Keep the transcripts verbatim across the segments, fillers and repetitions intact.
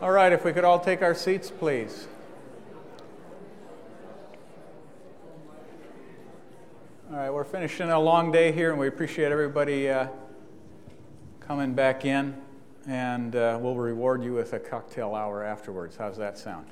All right, if we could all take our seats, please. All right, we're finishing a long day here, and we appreciate everybody uh, coming back in, and uh, we'll reward you with a cocktail hour afterwards. How's that sound?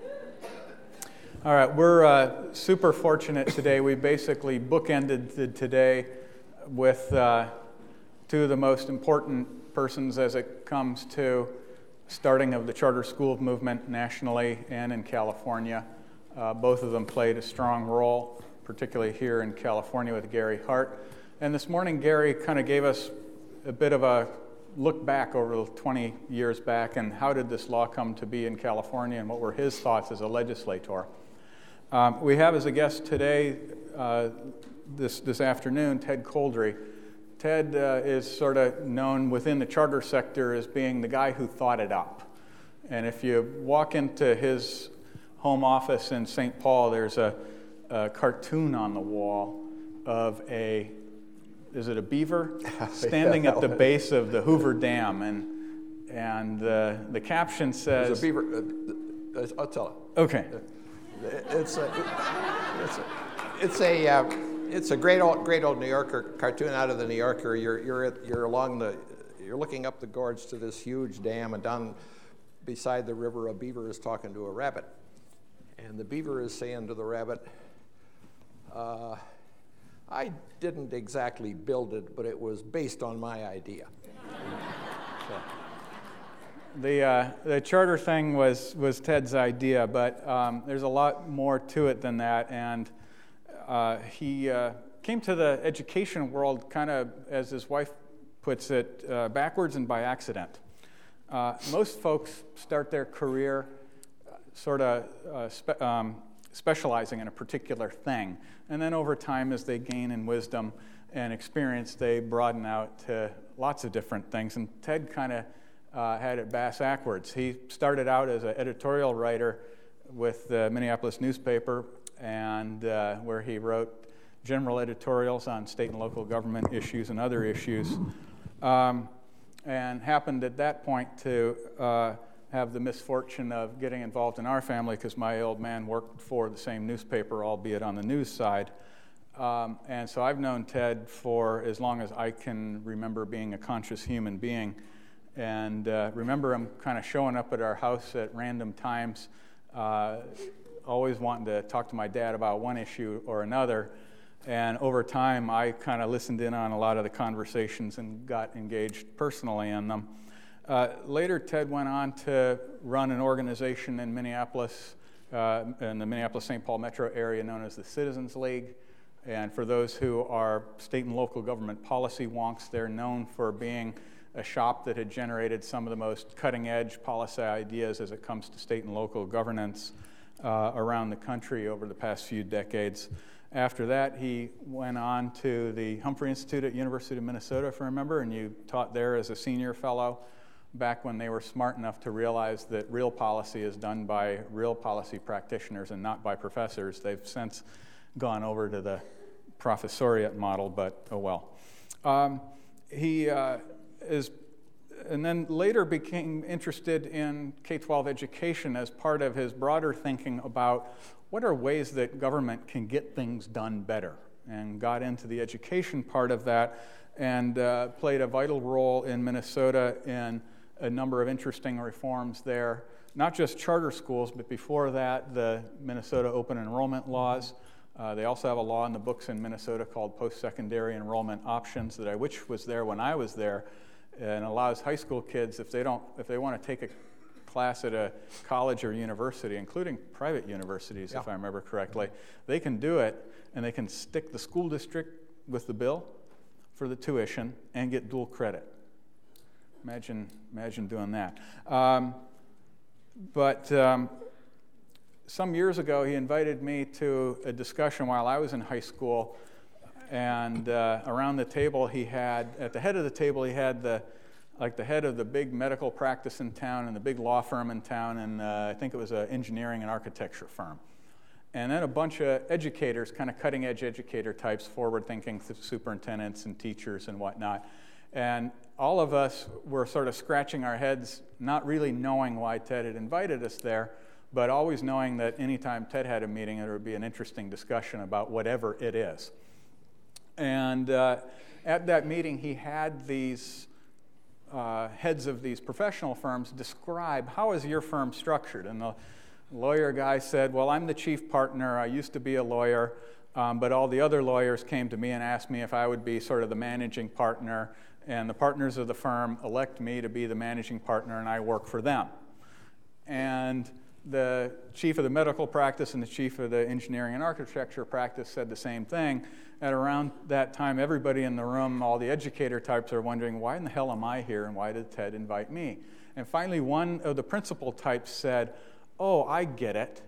All right, we're uh, super fortunate today. We basically bookended the today with uh, two of the most important persons as it comes to starting of the charter school movement nationally and in California. Uh, both of them played a strong role, particularly here in California with Gary Hart. And this morning, Gary kind of gave us a bit of a look back over twenty years back and how did this law come to be in California and what were his thoughts as a legislator. Um, we have as a guest today, uh, this, this afternoon, Ted Coldry. Ted uh, is sort of known within the charter sector as being the guy who thought it up. And if you walk into his home office in Saint Paul, there's a, a cartoon on the wall of a, is it a beaver? Standing at the base of the Hoover Dam. And and uh, the caption says... There's a beaver, uh, I'll tell it. Okay. It's a, it's a, it's a uh, It's a great old, great old New Yorker cartoon out of the New Yorker. You're you're at, you're along the, you're looking up the gorge to this huge dam, and down beside the river, a beaver is talking to a rabbit, and the beaver is saying to the rabbit, uh, "I didn't exactly build it, but it was based on my idea." So. The uh, the charter thing was was Ted's idea, but um, there's a lot more to it than that, and. Uh, he uh, came to the education world kind of, as his wife puts it, uh, backwards and by accident. Uh, most folks start their career uh, sort of uh, spe- um, specializing in a particular thing. And then over time, as they gain in wisdom and experience, they broaden out to lots of different things. And Ted kind of uh, had it bass-ackwards. He started out as an editorial writer with the Minneapolis newspaper, and uh, where he wrote general editorials on state and local government issues and other issues, um, and happened at that point to uh, have the misfortune of getting involved in our family because my old man worked for the same newspaper, albeit on the news side. Um, and so I've known Ted for as long as I can remember being a conscious human being, and uh, remember him kind of showing up at our house at random times, uh, always wanting to talk to my dad about one issue or another. And over time, I kind of listened in on a lot of the conversations and got engaged personally in them. Uh, later, Ted went on to run an organization in Minneapolis, uh, in the Minneapolis-Saint Paul metro area known as the Citizens League. And for those who are state and local government policy wonks, they're known for being a shop that had generated some of the most cutting-edge policy ideas as it comes to state and local governance Uh, around the country over the past few decades. After that, he went on to the Humphrey Institute at University of Minnesota, if you remember, and you taught there as a senior fellow back when they were smart enough to realize that real policy is done by real policy practitioners and not by professors. They've since gone over to the professoriate model, but oh well. Um, he uh, is And then later became interested in K twelve education as part of his broader thinking about what are ways that government can get things done better, and got into the education part of that and uh, played a vital role in Minnesota in a number of interesting reforms there, not just charter schools, but before that, the Minnesota open enrollment laws. Uh, they also have a law in the books in Minnesota called post-secondary enrollment options that I wish was there when I was there, and allows high school kids, if they don't, if they want to take a class at a college or university, including private universities, yeah. if I remember correctly, they can do it, and they can stick the school district with the bill for the tuition and get dual credit. Imagine, imagine doing that. Um, but um, some years ago, he invited me to a discussion while I was in high school. And uh, around the table, he had, at the head of the table, he had the, like the head of the big medical practice in town and the big law firm in town, and uh, I think it was an engineering and architecture firm. And then a bunch of educators, kind of cutting-edge educator types, forward-thinking superintendents and teachers and whatnot. And all of us were sort of scratching our heads, not really knowing why Ted had invited us there, but always knowing that anytime Ted had a meeting, there would be an interesting discussion about whatever it is. And uh, at that meeting, he had these uh, heads of these professional firms describe, how is your firm structured? And the lawyer guy said, well, I'm the chief partner. I used to be a lawyer, um, but all the other lawyers came to me and asked me if I would be sort of the managing partner, and the partners of the firm elect me to be the managing partner, and I work for them. And the chief of the medical practice and the chief of the engineering and architecture practice said the same thing. At around that time, everybody in the room, all the educator types, are wondering, why in the hell am I here, and why did Ted invite me? And finally, one of the principal types said, oh, I get it.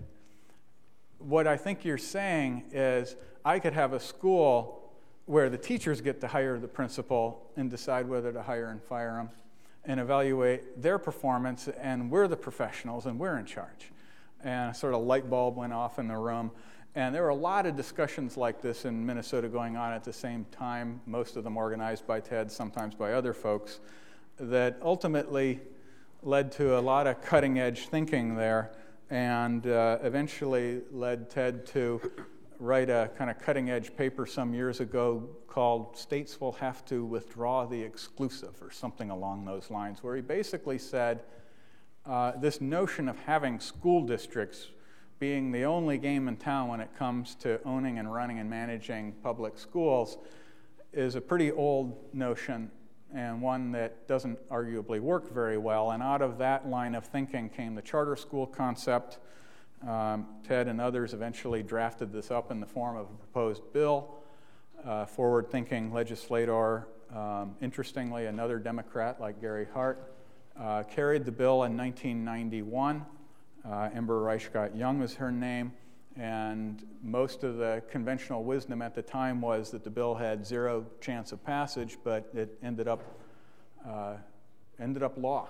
What I think you're saying is I could have a school where the teachers get to hire the principal and decide whether to hire and fire them and evaluate their performance, and we're the professionals and we're in charge. And a sort of light bulb went off in the room. And there were a lot of discussions like this in Minnesota going on at the same time, most of them organized by Ted, sometimes by other folks, that ultimately led to a lot of cutting-edge thinking there, and uh, eventually led Ted to write a kind of cutting-edge paper some years ago called States Will Have to Withdraw the Exclusive, or something along those lines, where he basically said uh, this notion of having school districts being the only game in town when it comes to owning and running and managing public schools is a pretty old notion, and one that doesn't arguably work very well. And out of that line of thinking came the charter school concept. Um, Ted and others eventually drafted this up in the form of a proposed bill. Uh, forward-thinking legislator, um, interestingly, another Democrat like Gary Hart, uh, carried the bill in nineteen ninety-one. Uh, Ember Reichgott-Young was her name, and most of the conventional wisdom at the time was that the bill had zero chance of passage, but it ended up uh, ended up law.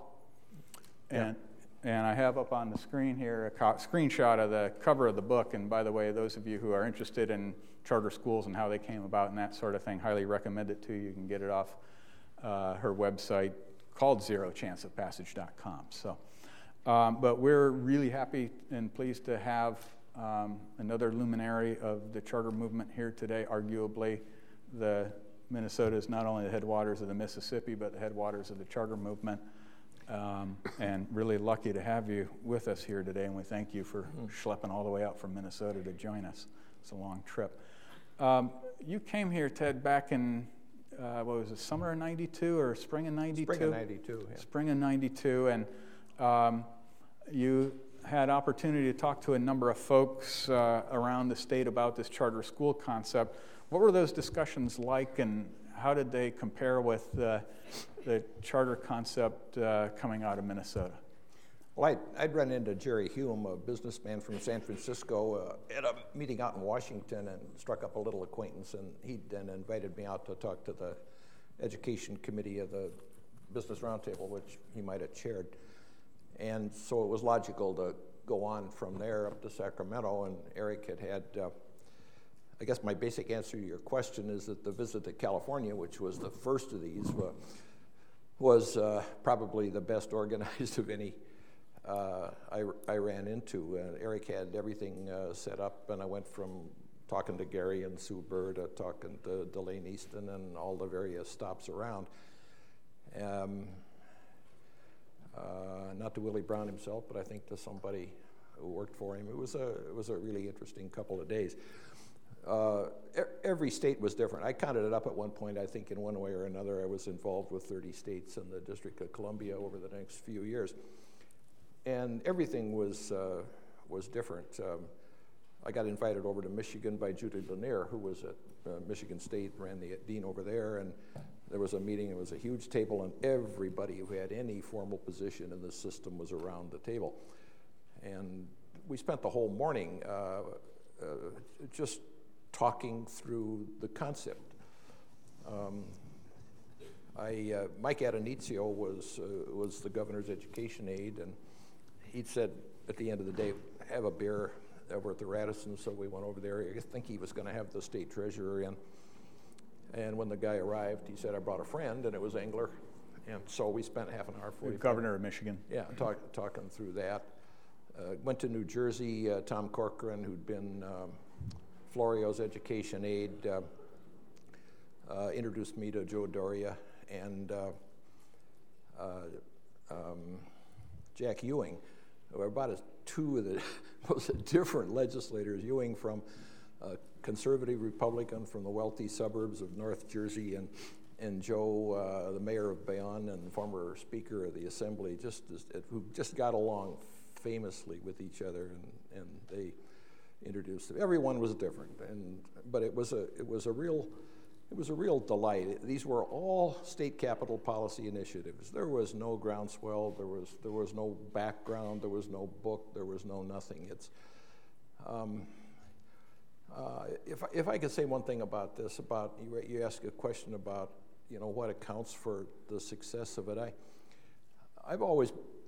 And yeah. and I have up on the screen here a co- screenshot of the cover of the book. And by the way, those of you who are interested in charter schools and how they came about and that sort of thing, highly recommend it to you. You can get it off uh, her website called zero chance of passage dot com. So. Um, but we're really happy and pleased to have um, another luminary of the charter movement here today. Arguably, the Minnesota is not only the headwaters of the Mississippi, but the headwaters of the charter movement. Um, and really lucky to have you with us here today, and we thank you for schlepping all the way out from Minnesota to join us. It's a long trip. Um, you came here, Ted, back in, uh, what was it, summer of ninety-two or spring of ninety-two? Spring of ninety-two, yeah. Spring of ninety-two, and um, you had opportunity to talk to a number of folks uh, around the state about this charter school concept. What were those discussions like, and how did they compare with uh, the charter concept uh, coming out of Minnesota? Well, I'd, I'd run into Jerry Hume, a businessman from San Francisco, uh, at a meeting out in Washington, and struck up a little acquaintance, and he then invited me out to talk to the education committee of the Business Roundtable, which he might have chaired. And so it was logical to go on from there up to Sacramento, and Eric had had, uh, I guess my basic answer to your question is that the visit to California, which was the first of these, uh, was uh, probably the best organized of any uh, I, I ran into. Uh, Eric had everything uh, set up, and I went from talking to Gary and Sue Bird to talking to Delane Easton and all the various stops around. Um, Uh, not to Willie Brown himself, but I think to somebody who worked for him. It was a it was a really interesting couple of days. Uh, er, every state was different. I counted it up at one point. I think in one way or another, I was involved with thirty states in the District of Columbia over the next few years, and everything was uh, was different. Um, I got invited over to Michigan by Judy Lanier, who was at uh, Michigan State, ran the dean over there, and there was a meeting. It was a huge table, and everybody who had any formal position in the system was around the table. And we spent the whole morning uh, uh, just talking through the concept. Um, I, uh, Mike Addonizio was uh, was the governor's education aide, and he said at the end of the day, have a beer over at the Radisson. So we went over there. I think he was going to have the state treasurer in. And when the guy arrived, he said, I brought a friend, and it was Engler. And so we spent half an hour, forty-five. Governor of Michigan. Yeah, talk, talking through that. Uh, went to New Jersey. Uh, Tom Corcoran, who'd been um, Florio's education aide, uh, uh, introduced me to Joe Doria and uh, uh, um, Jack Ewing, who are about as two of the most different legislators. Ewing from a conservative Republican from the wealthy suburbs of North Jersey, and and Joe, uh, the mayor of Bayonne and former Speaker of the Assembly, just who just got along famously with each other, and, and they introduced it. Everyone was different, and but it was a it was a real it was a real delight. These were all state capital policy initiatives. There was no groundswell. There was there was no background. There was no book. There was no nothing. It's um, uh, if if I could say one thing about this, about you you ask a question about you know what accounts for the success of it. I I've always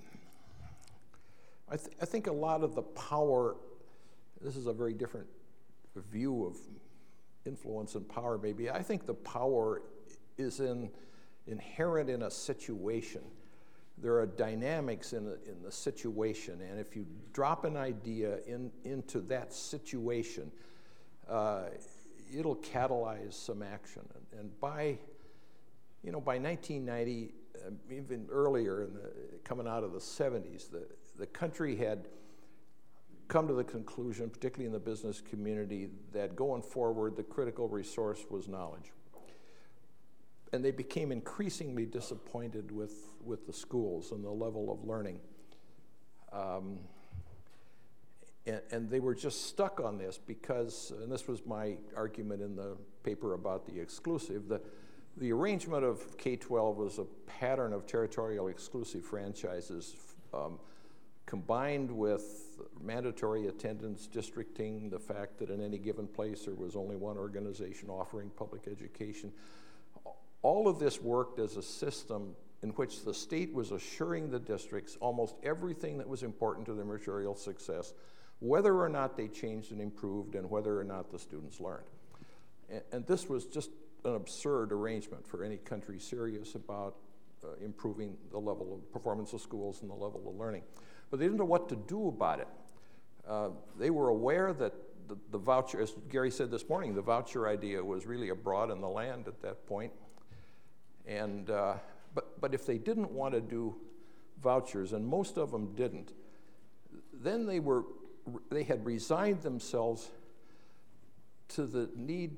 I, th- I think a lot of the power, this is a very different view of influence and power maybe. I think the power is in, inherent in a situation. There are dynamics in, a, in the situation, and if you drop an idea in, into that situation, uh, it'll catalyze some action. And, and by, you know, by nineteen ninety, uh, even earlier, in the, coming out of the seventies, the The country had come to the conclusion, particularly in the business community, that going forward, the critical resource was knowledge. And they became increasingly disappointed with, with the schools and the level of learning. Um, and, and they were just stuck on this because, and this was my argument in the paper about the exclusive, the, the arrangement of K twelve was a pattern of territorial exclusive franchises, um, combined with mandatory attendance districting, the fact that in any given place there was only one organization offering public education. All of this worked as a system in which the state was assuring the districts almost everything that was important to their material success, whether or not they changed and improved and whether or not the students learned. And, and this was just an absurd arrangement for any country serious about uh, improving the level of performance of schools and the level of learning. But they didn't know what to do about it. Uh, they were aware that the, the voucher, as Gary said this morning, the voucher idea was really abroad in the land at that point. And, uh, but, but if they didn't want to do vouchers, and most of them didn't, then they were, they had resigned themselves to the need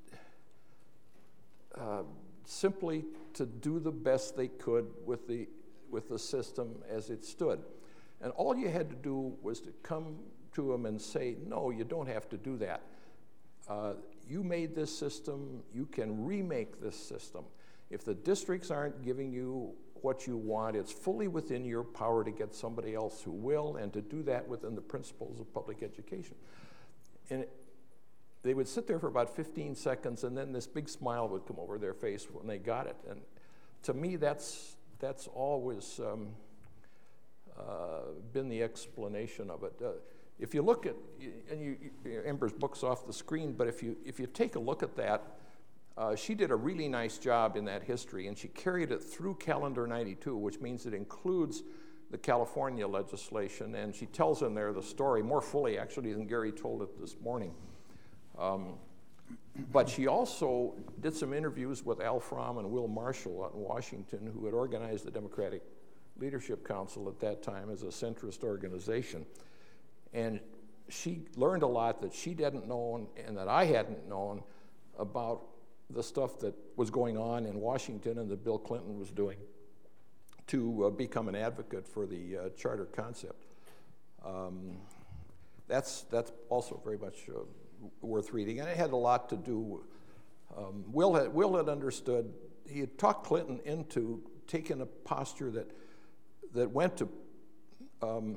uh, simply to do the best they could with the, with the system as it stood. And all you had to do was to come to them and say, no, you don't have to do that. Uh, you made this system, you can remake this system. If the districts aren't giving you what you want, it's fully within your power to get somebody else who will, and to do that within the principles of public education. And it, they would sit there for about fifteen seconds, and then this big smile would come over their face when they got it. And to me, that's, that's always um, uh, been the explanation of it. Uh, if you look at, and you, you, Ember's book's off the screen, but if you, if you take a look at that, Uh, she did a really nice job in that history, and she carried it through Calendar ninety-two, which means it includes the California legislation, and she tells in there the story more fully, actually, than Gary told it this morning. Um, but she also did some interviews with Al Fromm and Will Marshall out in Washington, who had organized the Democratic Leadership Council at that time as a centrist organization. And she learned a lot that she didn't know and that I hadn't known about the stuff that was going on in Washington and that Bill Clinton was doing to uh, become an advocate for the uh, charter concept. Um, that's that's also very much uh, worth reading, and it had a lot to do. Um, Will had Will had understood. He had talked Clinton into taking a posture that that went to um,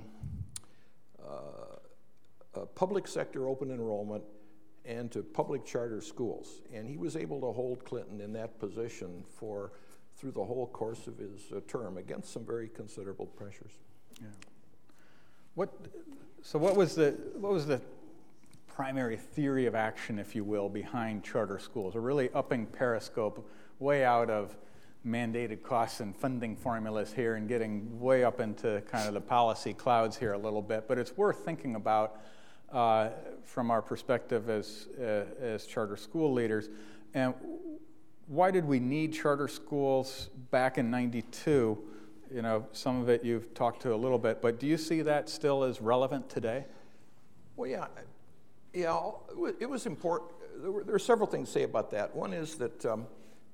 uh, public sector open enrollment and to public charter schools. And he was able to hold Clinton in that position for through the whole course of his uh, term against some very considerable pressures. Yeah. What? So what was the what was the primary theory of action, if you will, behind charter schools. We're really upping Periscope way out of mandated costs and funding formulas here and getting way up into kind of the policy clouds here a little bit. But it's worth thinking about uh, from our perspective as, uh, as charter school leaders. And why did we need charter schools back in ninety-two? You know, some of it you've talked to a little bit, but do you see that still as relevant today? Well, yeah, yeah, it was important. There were, there are several things to say about that. One is that um,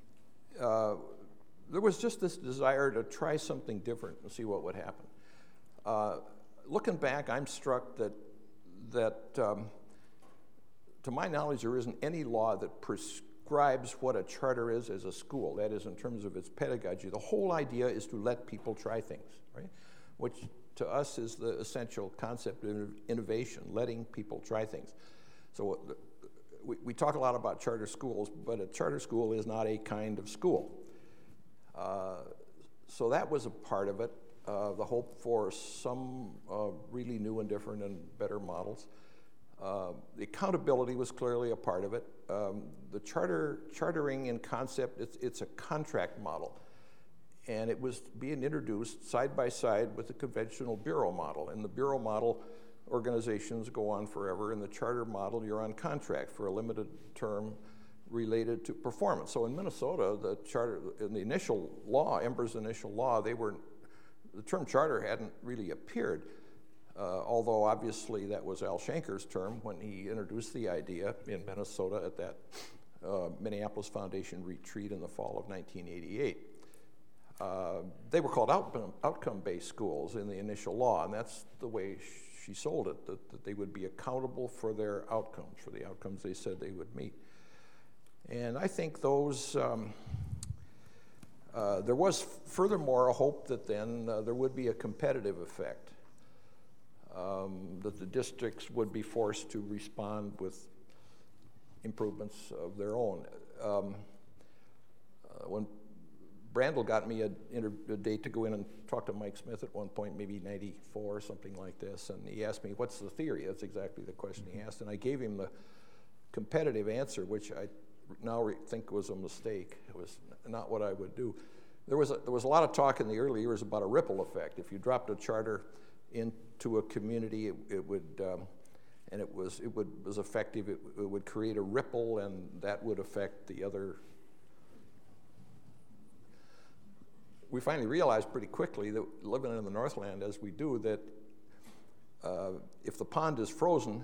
uh, there was just this desire to try something different and see what would happen. Uh, looking back, I'm struck that that, um, to my knowledge, there isn't any law that prescribes what a charter is as a school. That is, in terms of its pedagogy. The whole idea is to let people try things, right? Which to us is the essential concept of innovation, letting people try things. So we, we talk a lot about charter schools, but a charter school is not a kind of school. Uh, so that was a part of it, uh, the hope for some uh, really new and different and better models. Uh, the accountability was clearly a part of it. Um, the charter chartering in concept, it's, it's a contract model. And it was being introduced side by side with the conventional bureau model. And the bureau model, organizations go on forever. In the charter model, you're on contract for a limited term related to performance. So in Minnesota, the charter, in the initial law, Ember's initial law, they were, the term charter hadn't really appeared. Uh, although obviously that was Al Shanker's term when he introduced the idea in Minnesota at that uh, Minneapolis Foundation retreat in the fall of nineteen eighty-eight. Uh, they were called outcome, outcome-based schools in the initial law, and that's the way she sold it, that, that they would be accountable for their outcomes, for the outcomes they said they would meet. And I think those, um, uh, there was furthermore a hope that then uh, there would be a competitive effect, um, that the districts would be forced to respond with improvements of their own. Um, uh, when Brandel got me a, a date to go in and talk to Mike Smith at one point, maybe ninety-four or something like this, and he asked me, what's the theory? That's exactly the question he asked, and I gave him the competitive answer, which I now re- think was a mistake. It was not what I would do. There was, a, there was a lot of talk in the early years about a ripple effect. If you dropped a charter into a community, it, it would, um, and it was, it would, was effective, it, it would create a ripple, and that would affect the other. We finally realized pretty quickly that living in the Northland as we do, that uh, if the pond is frozen,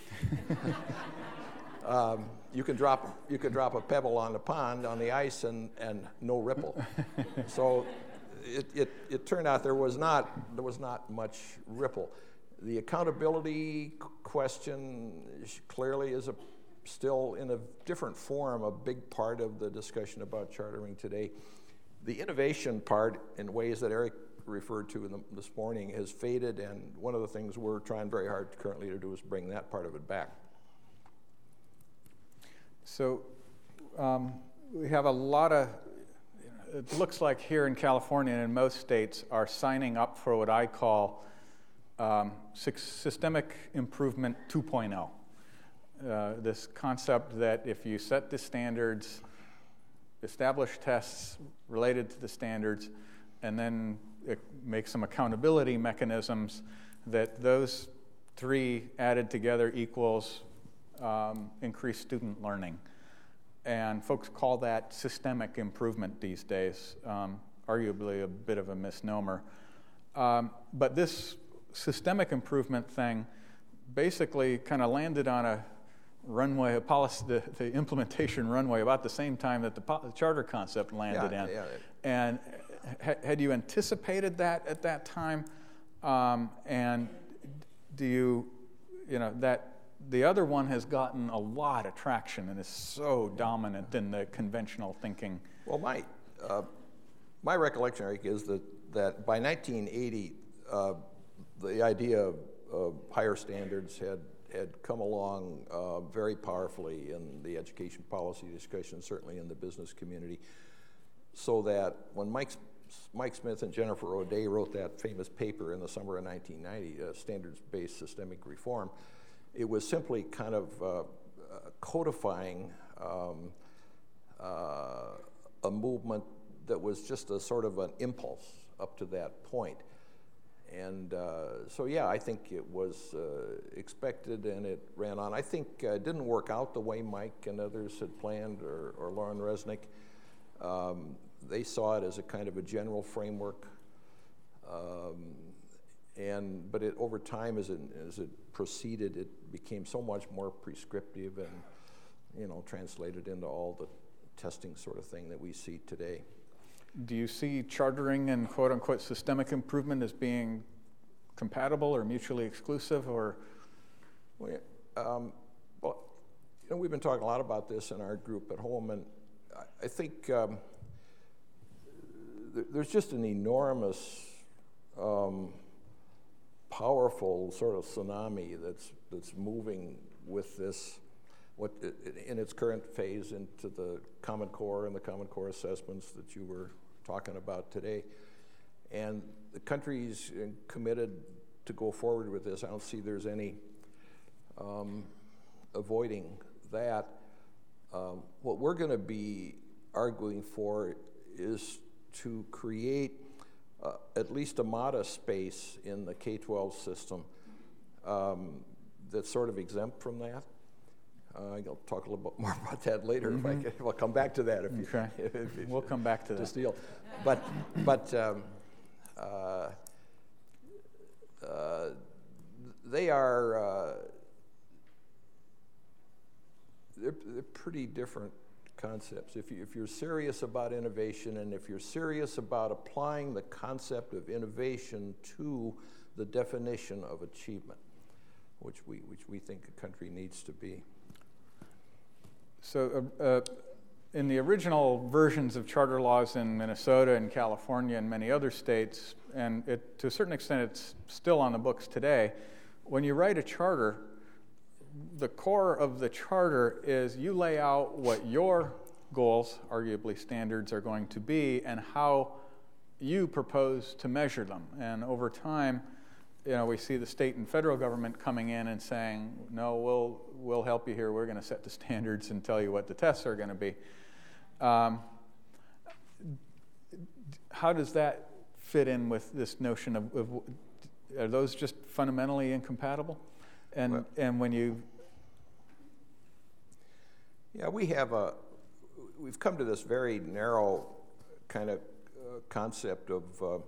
um, you can drop you can drop a pebble on the pond on the ice and, and no ripple. So it, it, it turned out there was not there was not much ripple. The accountability question clearly is a, still in a different form a big part of the discussion about chartering today. The innovation part, in ways that Eric referred to in the, this morning, has faded, and one of the things we're trying very hard currently to do is bring that part of it back. So um, we have a lot of, it looks like here in California and in most states are signing up for what I call um, systemic improvement two point oh. Uh, this concept that if you set the standards, establish tests related to the standards, and then make some accountability mechanisms, that those three added together equals um, increased student learning. And folks call that systemic improvement these days, um, arguably a bit of a misnomer. Um, but this systemic improvement thing basically kind of landed on a runway, a policy, the, the implementation runway about the same time that the, po- the charter concept landed yeah, in. Yeah. And ha- had you anticipated that at that time? Um, and do you, you know, that the other one has gotten a lot of traction and is so dominant in the conventional thinking. Well, my uh, my recollection, Eric, is that, that by nineteen eighty, uh, the idea of, of higher standards had had come along uh, very powerfully in the education policy discussion, certainly in the business community, so that when Mike, Mike Smith and Jennifer O'Day wrote that famous paper in the summer of nineteen ninety, uh, Standards-Based Systemic Reform, it was simply kind of uh, codifying um, uh, a movement that was just a sort of an impulse up to that point. And uh, so, yeah, I think it was uh, expected and it ran on. I think uh, it didn't work out the way Mike and others had planned, or, or Lauren Resnick. Um, they saw it as a kind of a general framework. Um, and but it, over time, as it, as it proceeded, it became so much more prescriptive and, you know, translated into all the testing sort of thing that we see today. Do you see chartering and quote-unquote systemic improvement as being compatible or mutually exclusive, or? Well, um, well, you know, we've been talking a lot about this in our group at home, and I, I think um, th- there's just an enormous, um, powerful sort of tsunami that's that's moving with this, what in its current phase, into the Common Core and the Common Core assessments that you were talking about today. And the country's committed to go forward with this. I don't see there's any um, avoiding that. Um, what we're going to be arguing for is to create uh, at least a modest space in the K twelve system um, that's sort of exempt from that. Uh, I'll talk a little bit more about that later. Mm-hmm. If I can, I'll come back to that. If you, okay. if, if, we'll come back to that. Deal. But, but um, uh, uh, they are uh, they're, they're pretty different concepts. If, you, if you're serious about innovation, and if you're serious about applying the concept of innovation to the definition of achievement, which we which we think a country needs to be. So uh, uh, in the original versions of charter laws in Minnesota and California and many other states, and it, to a certain extent it's still on the books today, when you write a charter, the core of the charter is you lay out what your goals, arguably standards, are going to be and how you propose to measure them. And over time, you know, we see the state and federal government coming in and saying, no, we'll we'll help you here. We're going to set the standards and tell you what the tests are going to be. Um, how does that fit in with this notion of, of are those just fundamentally incompatible? And well, and when you yeah, we have a we've come to this very narrow kind of uh, concept of. Uh,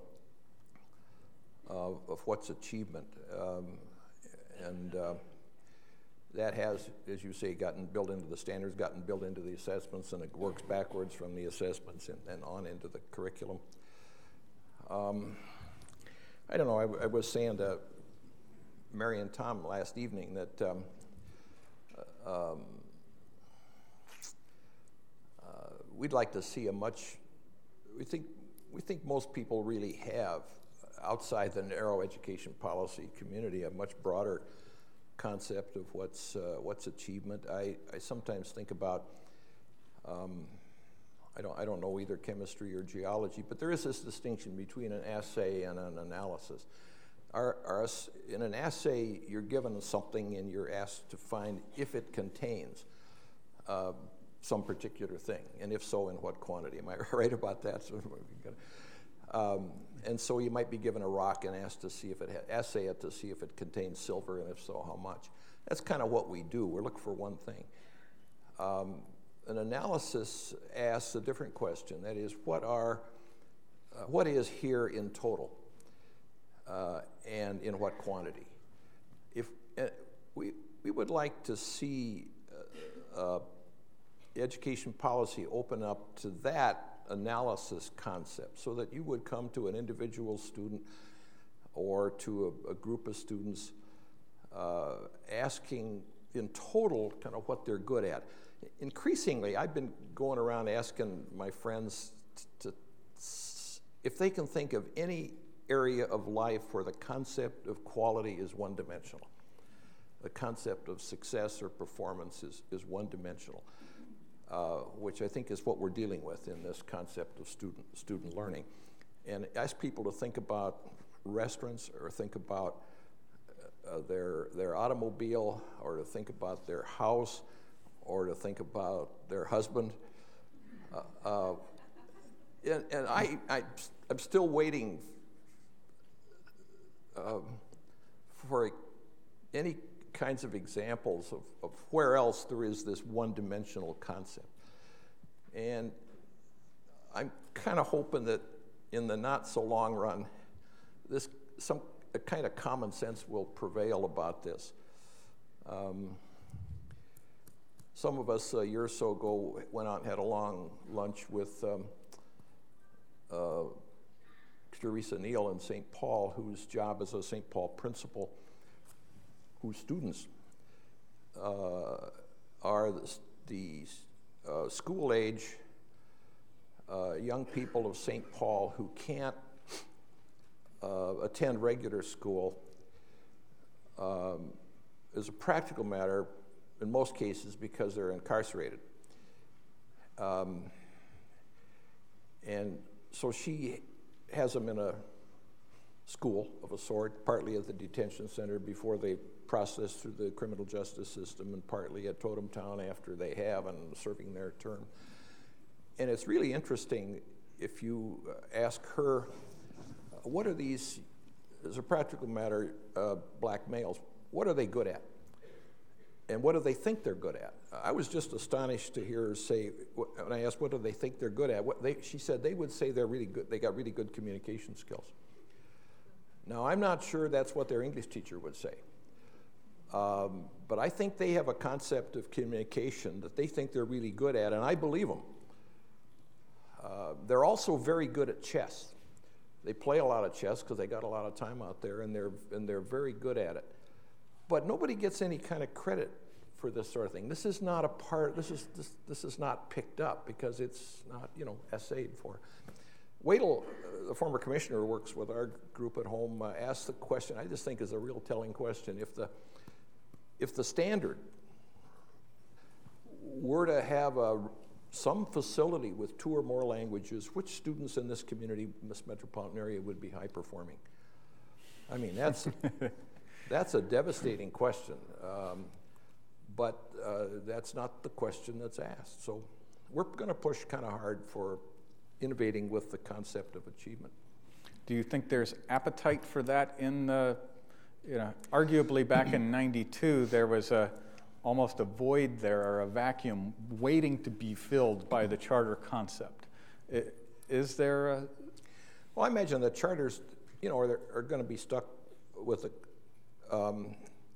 Of, of what's achievement, um, and uh, that has, as you say, gotten built into the standards, gotten built into the assessments, and it works backwards from the assessments and, and on into the curriculum. Um, I don't know, I, I was saying to Mary and Tom last evening that um, uh, um, uh, we'd like to see a much, we think, we think most people really have, outside the narrow education policy community, a much broader concept of what's uh, what's achievement. I, I sometimes think about, um, I don't I don't know either chemistry or geology, but there is this distinction between an assay and an analysis. Our, our, in an assay, you're given something and you're asked to find if it contains uh, some particular thing, and if so, in what quantity. Am I right about that? So, um, and so you might be given a rock and asked to see if it had, assay it to see if it contains silver, and if so, how much. That's kind of what we do. We're looking for one thing. Um, an analysis asks a different question. That is, what are, uh, what is here in total, uh, and in what quantity? If uh, we we would like to see uh, uh, education policy open up to that analysis concept, so that you would come to an individual student or to a, a group of students uh, asking in total kind of what they're good at. Increasingly, I've been going around asking my friends to, to if they can think of any area of life where the concept of quality is one-dimensional. The concept of success or performance is, is one-dimensional. Uh, which I think is what we're dealing with in this concept of student student learning. And ask people to think about restaurants or think about uh, their, their automobile, or to think about their house, or to think about their husband. Uh, uh, and and I, I, I'm still waiting um, for any kinds of examples of, of where else there is this one-dimensional concept. And I'm kind of hoping that in the not-so-long run, this some a kind of common sense will prevail about this. Um, some of us a year or so ago went out and had a long lunch with um, uh, Teresa Neal in Saint Paul, whose job as a Saint Paul principal, whose students uh, are the, the uh, school-age uh, young people of Saint Paul who can't uh, attend regular school. Um, as a practical matter, in most cases, because they're incarcerated. Um, and so she has them in a school of a sort, partly at the detention center before they process through the criminal justice system, and partly at Totem Town after they have and serving their term. And it's really interesting if you ask her, what are these, as a practical matter, uh, black males, what are they good at? And what do they think they're good at? I was just astonished to hear her say, when I asked what do they think they're good at, what they, she said they would say they're really good, they got really good communication skills. Now, I'm not sure that's what their English teacher would say. Um, but I think they have a concept of communication that they think they're really good at, and I believe them. Uh, they're also very good at chess. They play a lot of chess because they got a lot of time out there, and they're, and they're very good at it. But nobody gets any kind of credit for this sort of thing. This is not a part, this is, this, this is not picked up because it's not, you know, essayed for. Wadel, the former commissioner who works with our group at home, uh, asked the question, I just think is a real telling question. If the, if the standard were to have a, some facility with two or more languages, which students in this community, this metropolitan area, would be high performing? I mean, that's, that's a devastating question. Um, but uh, that's not the question that's asked. So we're going to push kind of hard for innovating with the concept of achievement. Do you think there's appetite for that in the, you know, arguably back in ninety-two, there was a almost a void there, or a vacuum waiting to be filled by the charter concept. Is there a... Well, I imagine the charters, you know, are, are going to be stuck with a, um,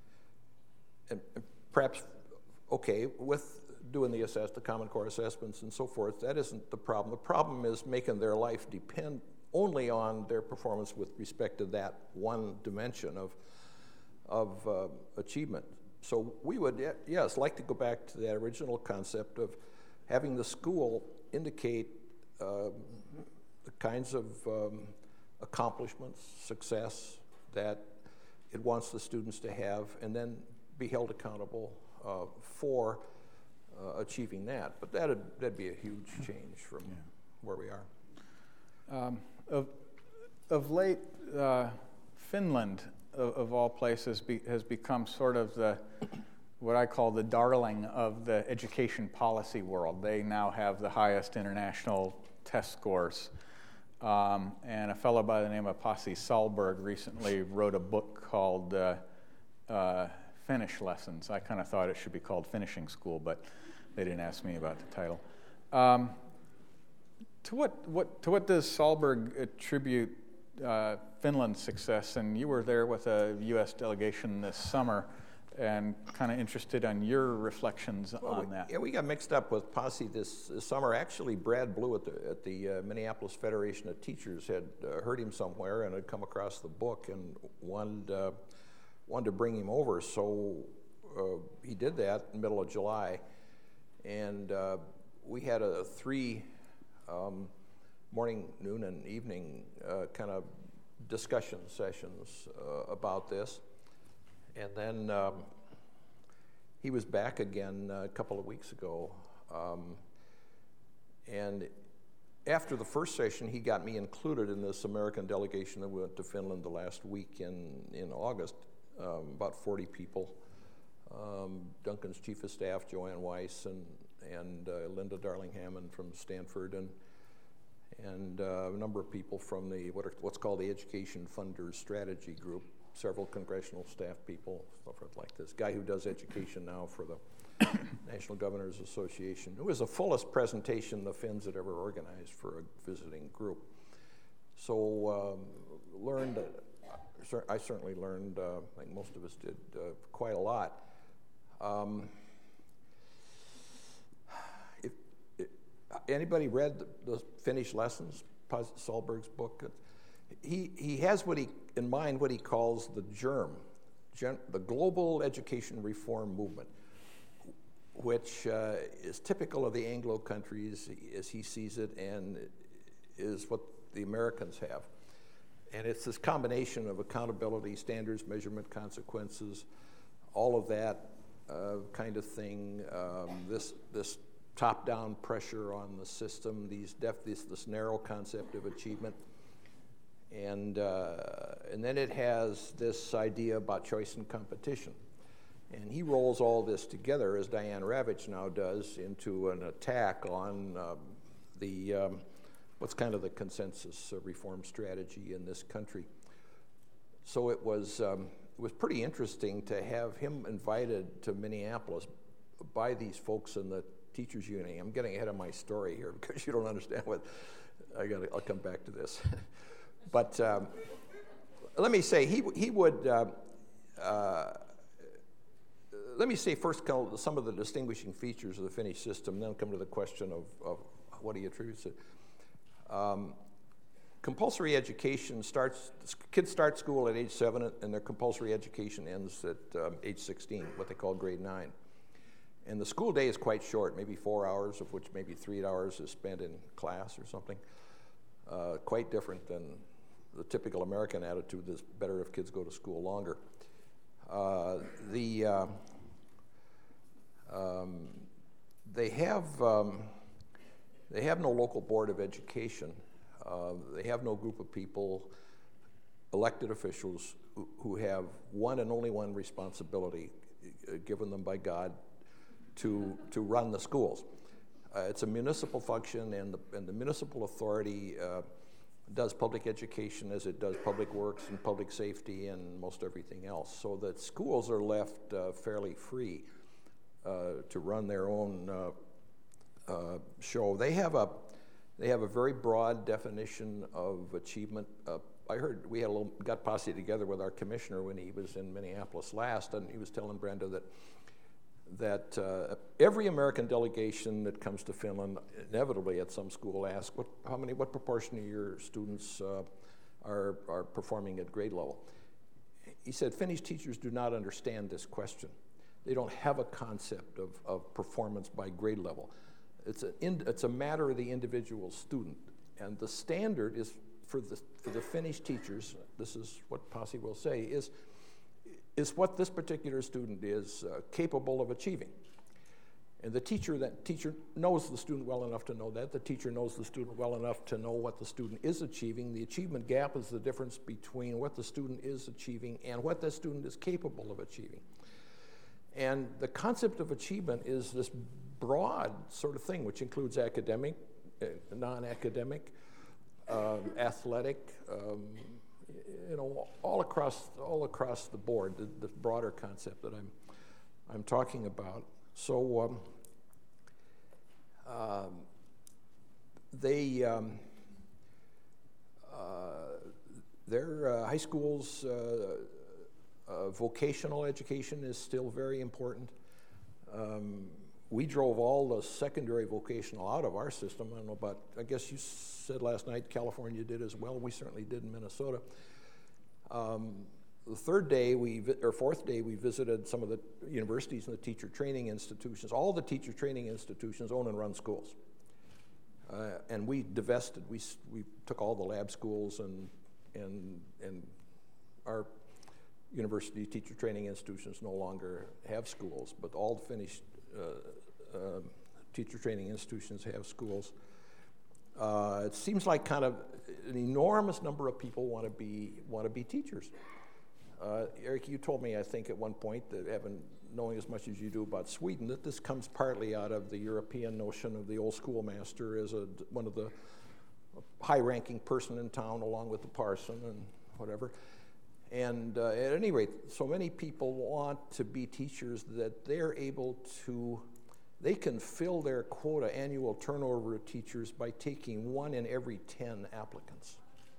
and perhaps, okay, with doing the assess, the Common Core assessments and so forth. That isn't the problem. The problem is making their life depend only on their performance with respect to that one dimension of, of uh, achievement. So we would, yes, like to go back to that original concept of having the school indicate um, the kinds of um, accomplishments, success that it wants the students to have, and then be held accountable uh, for uh, achieving that. But that'd, that'd be a huge change from yeah. where we are. Um, of, of late, uh, Finland, of, of all places, be, has become sort of the, what I call the darling of the education policy world. They now have the highest international test scores. Um, and a fellow by the name of Pasi Sahlberg recently wrote a book called uh, uh, Finnish Lessons. I kind of thought it should be called Finishing School, but they didn't ask me about the title. Um, to what, what, to what does Sahlberg attribute uh, Finland's success? And you were there with a U S delegation this summer, and kind of interested on your reflections well, on we, that. Yeah, we got mixed up with Pasi this, this summer. Actually, Brad Blue at the, at the uh, Minneapolis Federation of Teachers had uh, heard him somewhere and had come across the book and wanted, uh, wanted to bring him over. So uh, he did that in the middle of July. And uh, we had a three um, morning, noon, and evening uh, kind of discussion sessions uh, about this. And then um, he was back again a couple of weeks ago. Um, and after the first session, he got me included in this American delegation that went to Finland the last week in, in August. um, about forty people. Um, Duncan's chief of staff, Joanne Weiss, and, and uh, Linda Darling-Hammond from Stanford, and, and uh, a number of people from the what are, what's called the Education Funders Strategy Group, several congressional staff people, stuff like this. Guy who does education now for the National Governors Association. It was the fullest presentation the Finns had ever organized for a visiting group. So um, learned, uh, I certainly learned, uh, I think most of us did, uh, quite a lot. Um, if, if anybody read the, the Finnish Lessons, Paz Sahlberg's book? He, he has what he, in mind what he calls the germ, gen, the global education reform movement, which uh, is typical of the Anglo countries as he sees it, and is what the Americans have. And it's this combination of accountability, standards, measurement, consequences, all of that uh, kind of thing, um, this, this top-down pressure on the system, these def, this, this narrow concept of achievement. And, uh, and then it has this idea about choice and competition. And he rolls all this together, as Diane Ravitch now does, into an attack on um, the um, what's kind of the consensus uh, reform strategy in this country. So it was um, it was pretty interesting to have him invited to Minneapolis by these folks in the teachers union. I'm getting ahead of my story here because you don't understand what I got. I'll come back to this, but um, let me say he he would. Uh, uh, Let me say first some of the distinguishing features of the Finnish system, then come to the question of, of what he attributes it. Um, compulsory education starts, kids start school at age seven, and their compulsory education ends at um, age sixteen, what they call grade nine. And the school day is quite short, maybe four hours, of which maybe three hours is spent in class or something. Uh, quite different than the typical American attitude that's better if kids go to school longer. Uh, the uh, um, they have um, they have no local board of education. Uh, they have no group of people, elected officials, who, who have one and only one responsibility uh, given them by God to to run the schools. Uh, it's a municipal function, and the and the municipal authority uh, does public education as it does public works and public safety and most everything else. So that schools are left uh, fairly free uh, to run their own uh, uh, show. They have a they have a very broad definition of achievement. Uh, I heard we had a little, got posse together with our commissioner when he was in Minneapolis last, and he was telling Brenda that that uh, every American delegation that comes to Finland inevitably at some school asks, what, how many, what proportion of your students uh, are, are performing at grade level? He said Finnish teachers do not understand this question. They don't have a concept of, of performance by grade level. It's a, in, it's a matter of the individual student. And the standard is for the, for the Finnish teachers, this is what Pasi will say, is is what this particular student is uh, capable of achieving. And the teacher, that teacher knows the student well enough to know that. The teacher knows the student well enough to know what the student is achieving. The achievement gap is the difference between what the student is achieving and what that student is capable of achieving. And the concept of achievement is this broad sort of thing, which includes academic, uh, non-academic, um, athletic, um, you know, all across all across the board, the, the broader concept that I'm I'm talking about. So um, um, they um, uh, their uh, high schools uh, uh, vocational education is still very important. Um, we drove all the secondary vocational out of our system. I don't know about, I guess you said last night California did as well. We certainly did in Minnesota. Um, the third day, we or fourth day, we visited some of the universities and the teacher training institutions. All the teacher training institutions own and run schools. Uh, and we divested, we, we took all the lab schools and, and, and our university teacher training institutions no longer have schools, but all the Finnish uh, uh, teacher training institutions have schools. Uh, it seems like kind of an enormous number of people want to be want to be teachers. Uh, Eric, you told me, I think, at one point, that having knowing as much as you do about Sweden, that this comes partly out of the European notion of the old schoolmaster as a, one of the high-ranking person in town, along with the parson and whatever. And uh, at any rate, so many people want to be teachers that they're able to, they can fill their quota annual turnover of teachers by taking one in every ten applicants.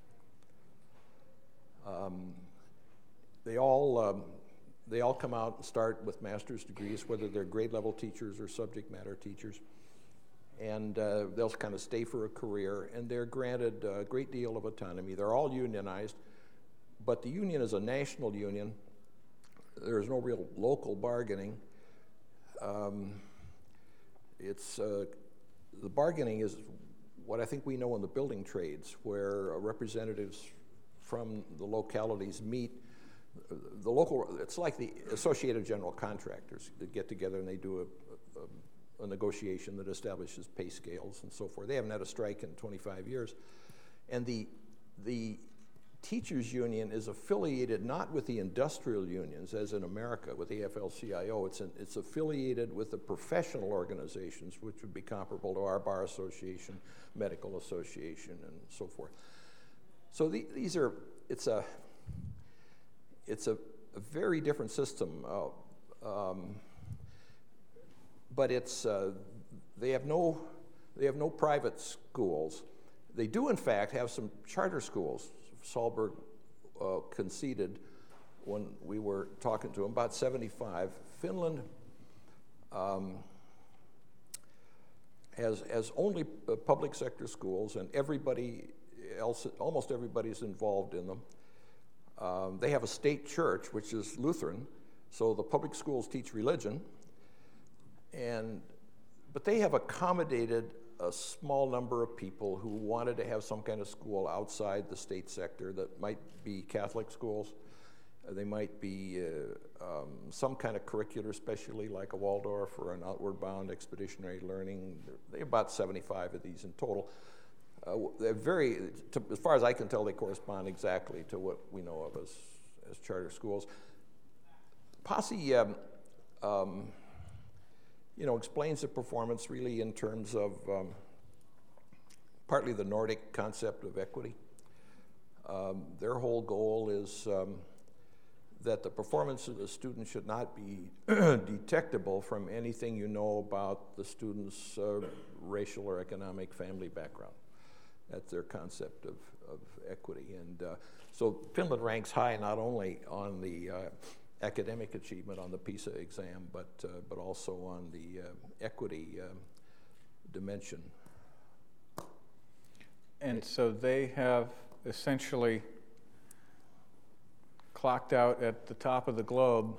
Um, they all um, they all come out and start with master's degrees, whether they're grade level teachers or subject matter teachers, and uh, they'll kind of stay for a career, and they're granted a great deal of autonomy. They're all unionized, but the union is a national union. There's no real local bargaining. Um, it's uh, the bargaining is what I think we know in the building trades, where uh, representatives from the localities meet. The local, it's like the Associated General Contractors that get together and they do a, a, a negotiation that establishes pay scales and so forth. They haven't had a strike in twenty-five years. And the, the teachers union is affiliated not with the industrial unions as in America with the A F L C I O, it's, an, it's affiliated with the professional organizations, which would be comparable to our Bar Association, Medical Association, and so forth. So the, these are, it's a, it's a, a very different system, uh, um, but it's, uh, they have no, they have no private schools. They do, in fact, have some charter schools. Sahlberg uh, conceded when we were talking to him, about seventy-five. Finland um, has, has only uh, public sector schools, and everybody else, almost everybody's involved in them. Um, they have a state church, which is Lutheran, so the public schools teach religion, and but they have accommodated a small number of people who wanted to have some kind of school outside the state sector that might be Catholic schools. Uh, they might be uh, um, some kind of curricular specialty like a Waldorf or an outward bound expeditionary learning. There are about seventy-five of these in total. Uh, they're very, to, as far as I can tell, they correspond exactly to what we know of as, as charter schools. Posse, um, um, you know, explains the performance really in terms of um, partly the Nordic concept of equity. Um, their whole goal is um, that the performance of the student should not be detectable from anything you know about the student's uh, racial or economic family background. That's their concept of, of equity. And uh, so Finland ranks high not only on the uh, academic achievement on the PISA exam, but, uh, but also on the uh, equity um, dimension. And so they have essentially clocked out at the top of the globe,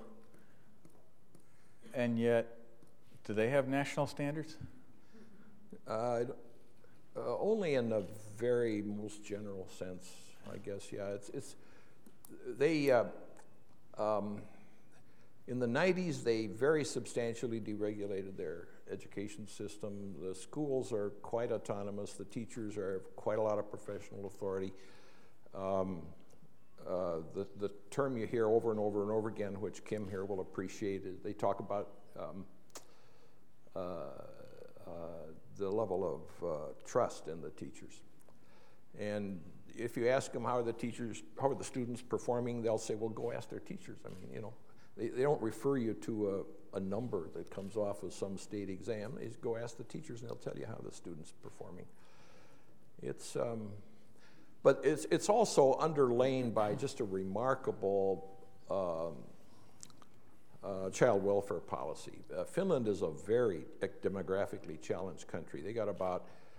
and yet, do they have national standards? Uh, Uh, only in the very most general sense, I guess. Yeah, it's it's they uh, um, in the nineties they very substantially deregulated their education system. The schools are quite autonomous. The teachers are quite a lot of professional authority. Um, uh, the the term you hear over and over and over again, which Kim here will appreciate, is they talk about. Um, uh, Uh, the level of uh, trust in the teachers. And if you ask them how are the teachers, how are the students performing, they'll say, well, go ask their teachers. I mean, you know, they, they don't refer you to a, a number that comes off of some state exam. They just go ask the teachers and they'll tell you how the student's performing. It's, um, but it's, it's also underlain by just a remarkable um, Uh, child welfare policy. Uh, Finland is a very demographically challenged country. They got about,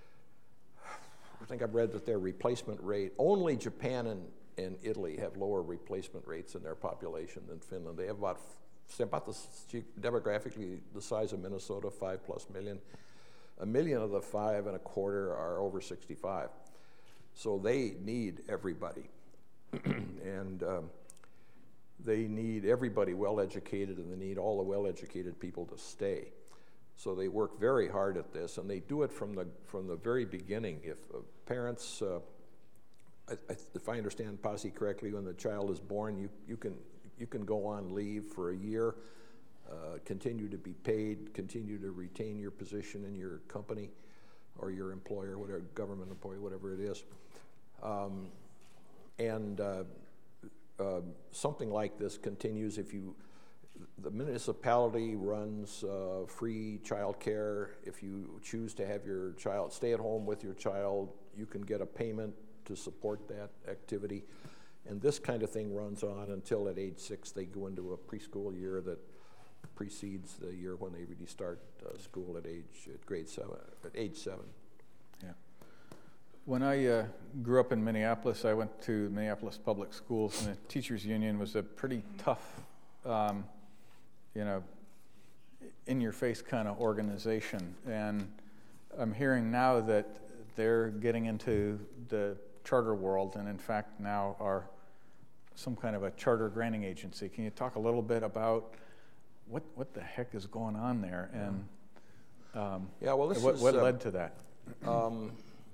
I think I've read that their replacement rate, only Japan and, and Italy have lower replacement rates in their population than Finland. They have about, about the, demographically the size of Minnesota, five plus million. A million of the five and a quarter are over sixty-five. So they need everybody. and um, They need everybody well-educated, and they need all the well-educated people to stay. So they work very hard at this, and they do it from the from the very beginning. If uh, parents, uh, I, I, if I understand Posse correctly, when the child is born, you you can you can go on leave for a year, uh, continue to be paid, continue to retain your position in your company or your employer, whatever, government employee, whatever it is. Um, and uh, uh, something like this continues if you, the municipality runs uh, free child care. If you choose to have your child stay at home with your child, you can get a payment to support that activity. And this kind of thing runs on until at age six they go into a preschool year that precedes the year when they really start uh, school at age at grade seven, at age seven. Yeah. When I uh, grew up in Minneapolis, I went to Minneapolis Public Schools, and the teachers union was a pretty tough, um, you know, in-your-face kind of organization. And I'm hearing now that they're getting into the charter world, and in fact now are some kind of a charter granting agency. Can you talk a little bit about what what the heck is going on there, and um, yeah, well, this what, is, what uh, led to that? Um,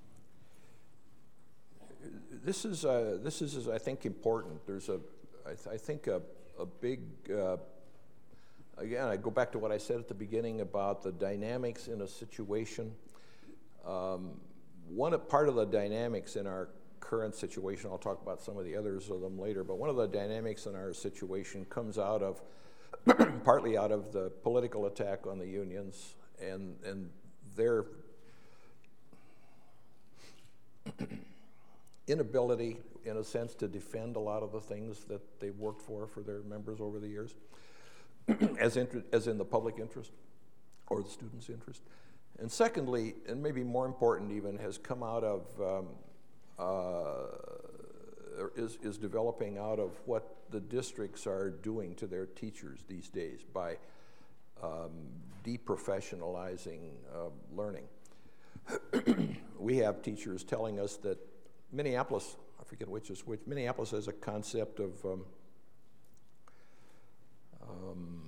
this is uh, this is, I think, important. There's a, I, th- I think a a big. Uh, again, I go back to what I said at the beginning about the dynamics in a situation. Um, one part of the dynamics in our current situation, I'll talk about some of the others of them later, but one of the dynamics in our situation comes out of, partly out of the political attack on the unions and, and their inability, in a sense, to defend a lot of the things that they've worked for for their members over the years, as, inter- as in the public interest or the students' interest. And secondly, and maybe more important even, has come out of, um, uh, is, is developing out of what the districts are doing to their teachers these days by um, deprofessionalizing uh, learning. We have teachers telling us that Minneapolis, I forget which is which, Minneapolis has a concept of um, um,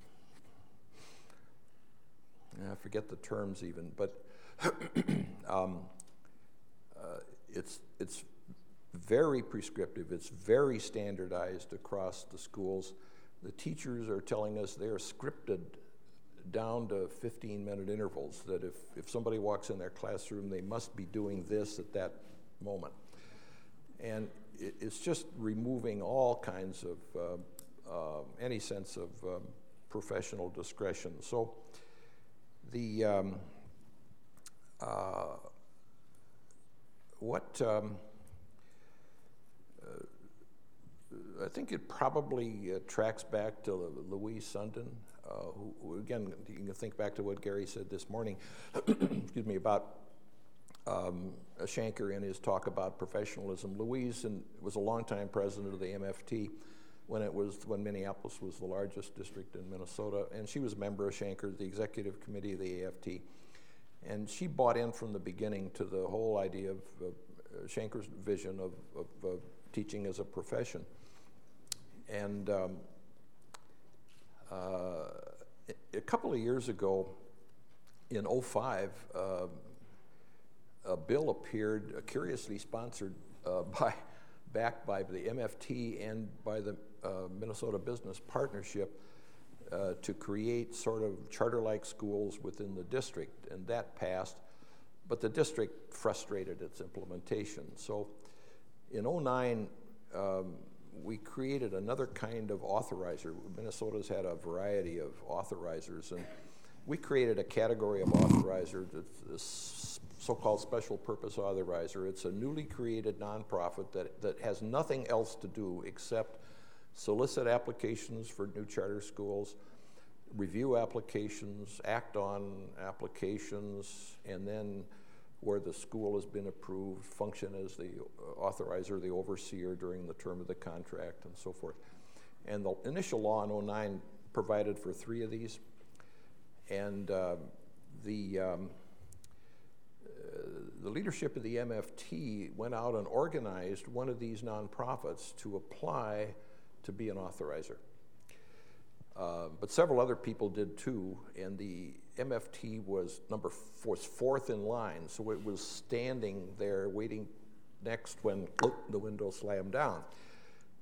I forget the terms even, but um, uh, it's it's very prescriptive. It's very standardized across the schools. The teachers are telling us they're scripted down to fifteen-minute intervals, that if, if somebody walks in their classroom, they must be doing this at that moment. And it, it's just removing all kinds of, uh, uh, any sense of um, professional discretion. So the, um, uh, what, um, uh, I think it probably uh, tracks back to Louise Sundin, uh, who, who, again, you can think back to what Gary said this morning, excuse me, about um, Shanker in his talk about professionalism. Louise and, was a longtime president of the M F T when it was, when Minneapolis was the largest district in Minnesota, and she was a member of Shanker, the executive committee of the A F T. And she bought in from the beginning to the whole idea of uh, Shanker's vision of, of uh, teaching as a profession. And um, uh, a couple of years ago, in oh five, uh, a bill appeared, uh, curiously sponsored uh, by, backed by the M F T and by the uh, Minnesota Business Partnership, uh, to create sort of charter-like schools within the district, and that passed, but the district frustrated its implementation. So in oh nine, um, we created another kind of authorizer. Minnesota's had a variety of authorizers, and we created a category of authorizer, this so-called special purpose authorizer. It's a newly created nonprofit that, that has nothing else to do except solicit applications for new charter schools, review applications, act on applications, and then where the school has been approved, function as the authorizer, the overseer during the term of the contract, and so forth. And the initial law in oh nine provided for three of these. And uh, the, um, uh, the leadership of the M F T went out and organized one of these nonprofits to apply to be an authorizer. Uh, but several other people did too, and the M F T was number four, was fourth in line, so it was standing there waiting next when the window slammed down.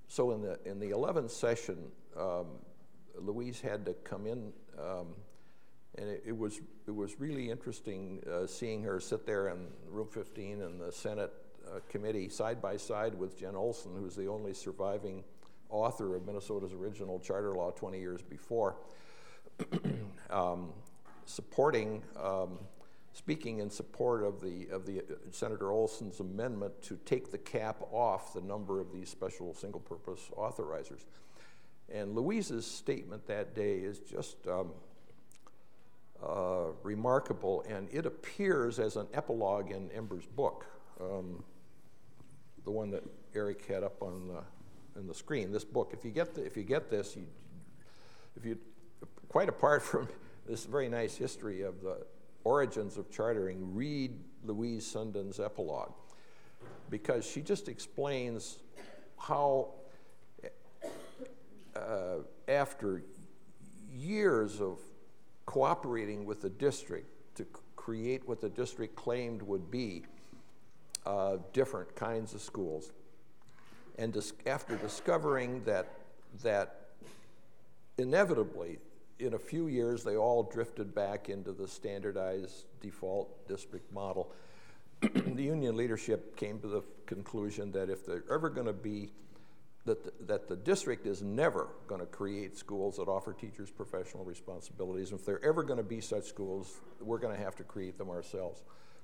so in the in the eleventh session, um, Louise had to come in, um, and it, it was it was really interesting uh, seeing her sit there in room fifteen in the Senate uh, committee side by side with Jen Olson, who's the only surviving author of Minnesota's original charter law twenty years before, um, supporting. Um, speaking in support of the of the uh, Senator Olson's amendment to take the cap off the number of these special single-purpose authorizers. And Louise's statement that day is just um, uh, remarkable, and it appears as an epilogue in Ember's book, um, the one that Eric had up on the, on the screen. This book, if you get the, if you get this, you, if you, quite apart from this very nice history of the origins of chartering, read Louise Sundin's epilogue, because she just explains how uh, after years of cooperating with the district to c- create what the district claimed would be uh, different kinds of schools, and dis- after discovering that that inevitably in a few years, they all drifted back into the standardized default district model. The union leadership came to the conclusion that if they're ever going to be, that the, that the district is never going to create schools that offer teachers professional responsibilities. And if they're ever going to be such schools, we're going to have to create them ourselves.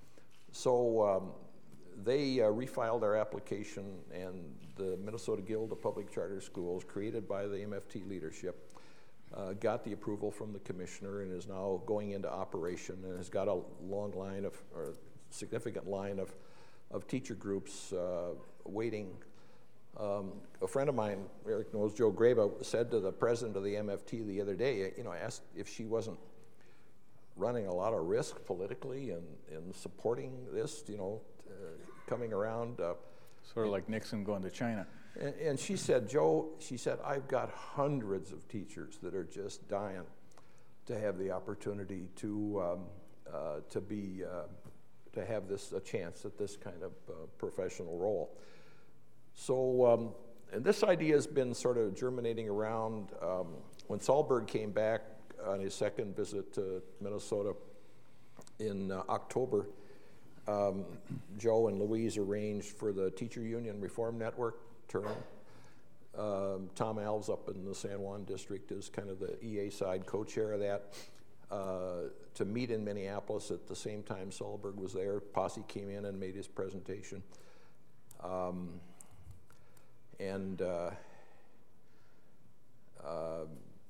So um, they uh, refiled our application, and the Minnesota Guild of Public Charter Schools, created by the M F T leadership, Uh, got the approval from the commissioner and is now going into operation, and has got a long line of, or significant line of, of teacher groups uh, waiting. Um, a friend of mine, Eric knows, Joe Graba, said to the president of the M F T the other day, you know, asked if she wasn't running a lot of risk politically in, in supporting this, you know, uh, coming around. Uh, Sort of like Nixon going to China. And, and she said, Joe, she said, I've got hundreds of teachers that are just dying to have the opportunity to um, uh, to be uh, to have this a chance at this kind of uh, professional role. So, um, and this idea has been sort of germinating around. Um, when Sahlberg came back on his second visit to Minnesota in uh, October, um, Joe and Louise arranged for the Teacher Union Reform Network term. Um, Tom Alves up in the San Juan district is kind of the E A side co-chair of that, uh, to meet in Minneapolis at the same time Sahlberg was there. Posse came in and made his presentation. Um, and uh, uh,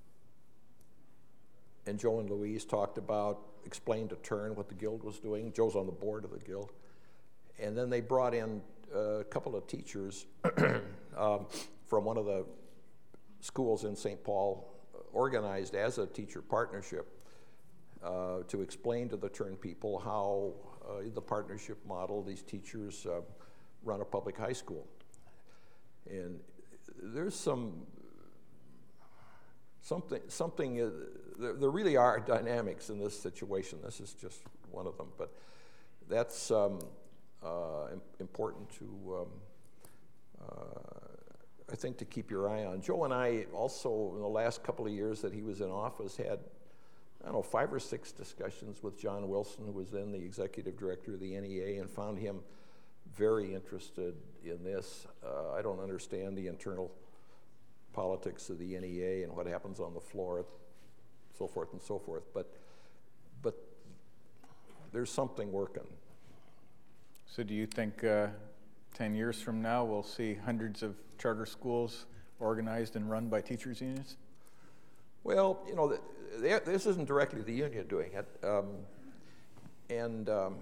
and Joe and Louise talked about, explained to Turn what the Guild was doing. Joe's on the board of the Guild. And then they brought in uh, a couple of teachers um, from one of the schools in Saint Paul, uh, organized as a teacher partnership, uh, to explain to the Turn people how, uh, in the partnership model, these teachers uh, run a public high school. And there's some, something, something uh, there, there really are dynamics in this situation. This is just one of them, but that's um, uh, important to, um, uh, I think, to keep your eye on. Joe and I also, in the last couple of years that he was in office, had, I don't know, five or six discussions with John Wilson, who was then the executive director of the N E A, and found him very interested in this. Uh, I don't understand the internal politics of the N E A and what happens on the floor, so forth and so forth, but but there's something working. So do you think uh, ten years from now we'll see hundreds of charter schools organized and run by teachers' unions? Well, you know, they, this isn't directly the union doing it, um, and um,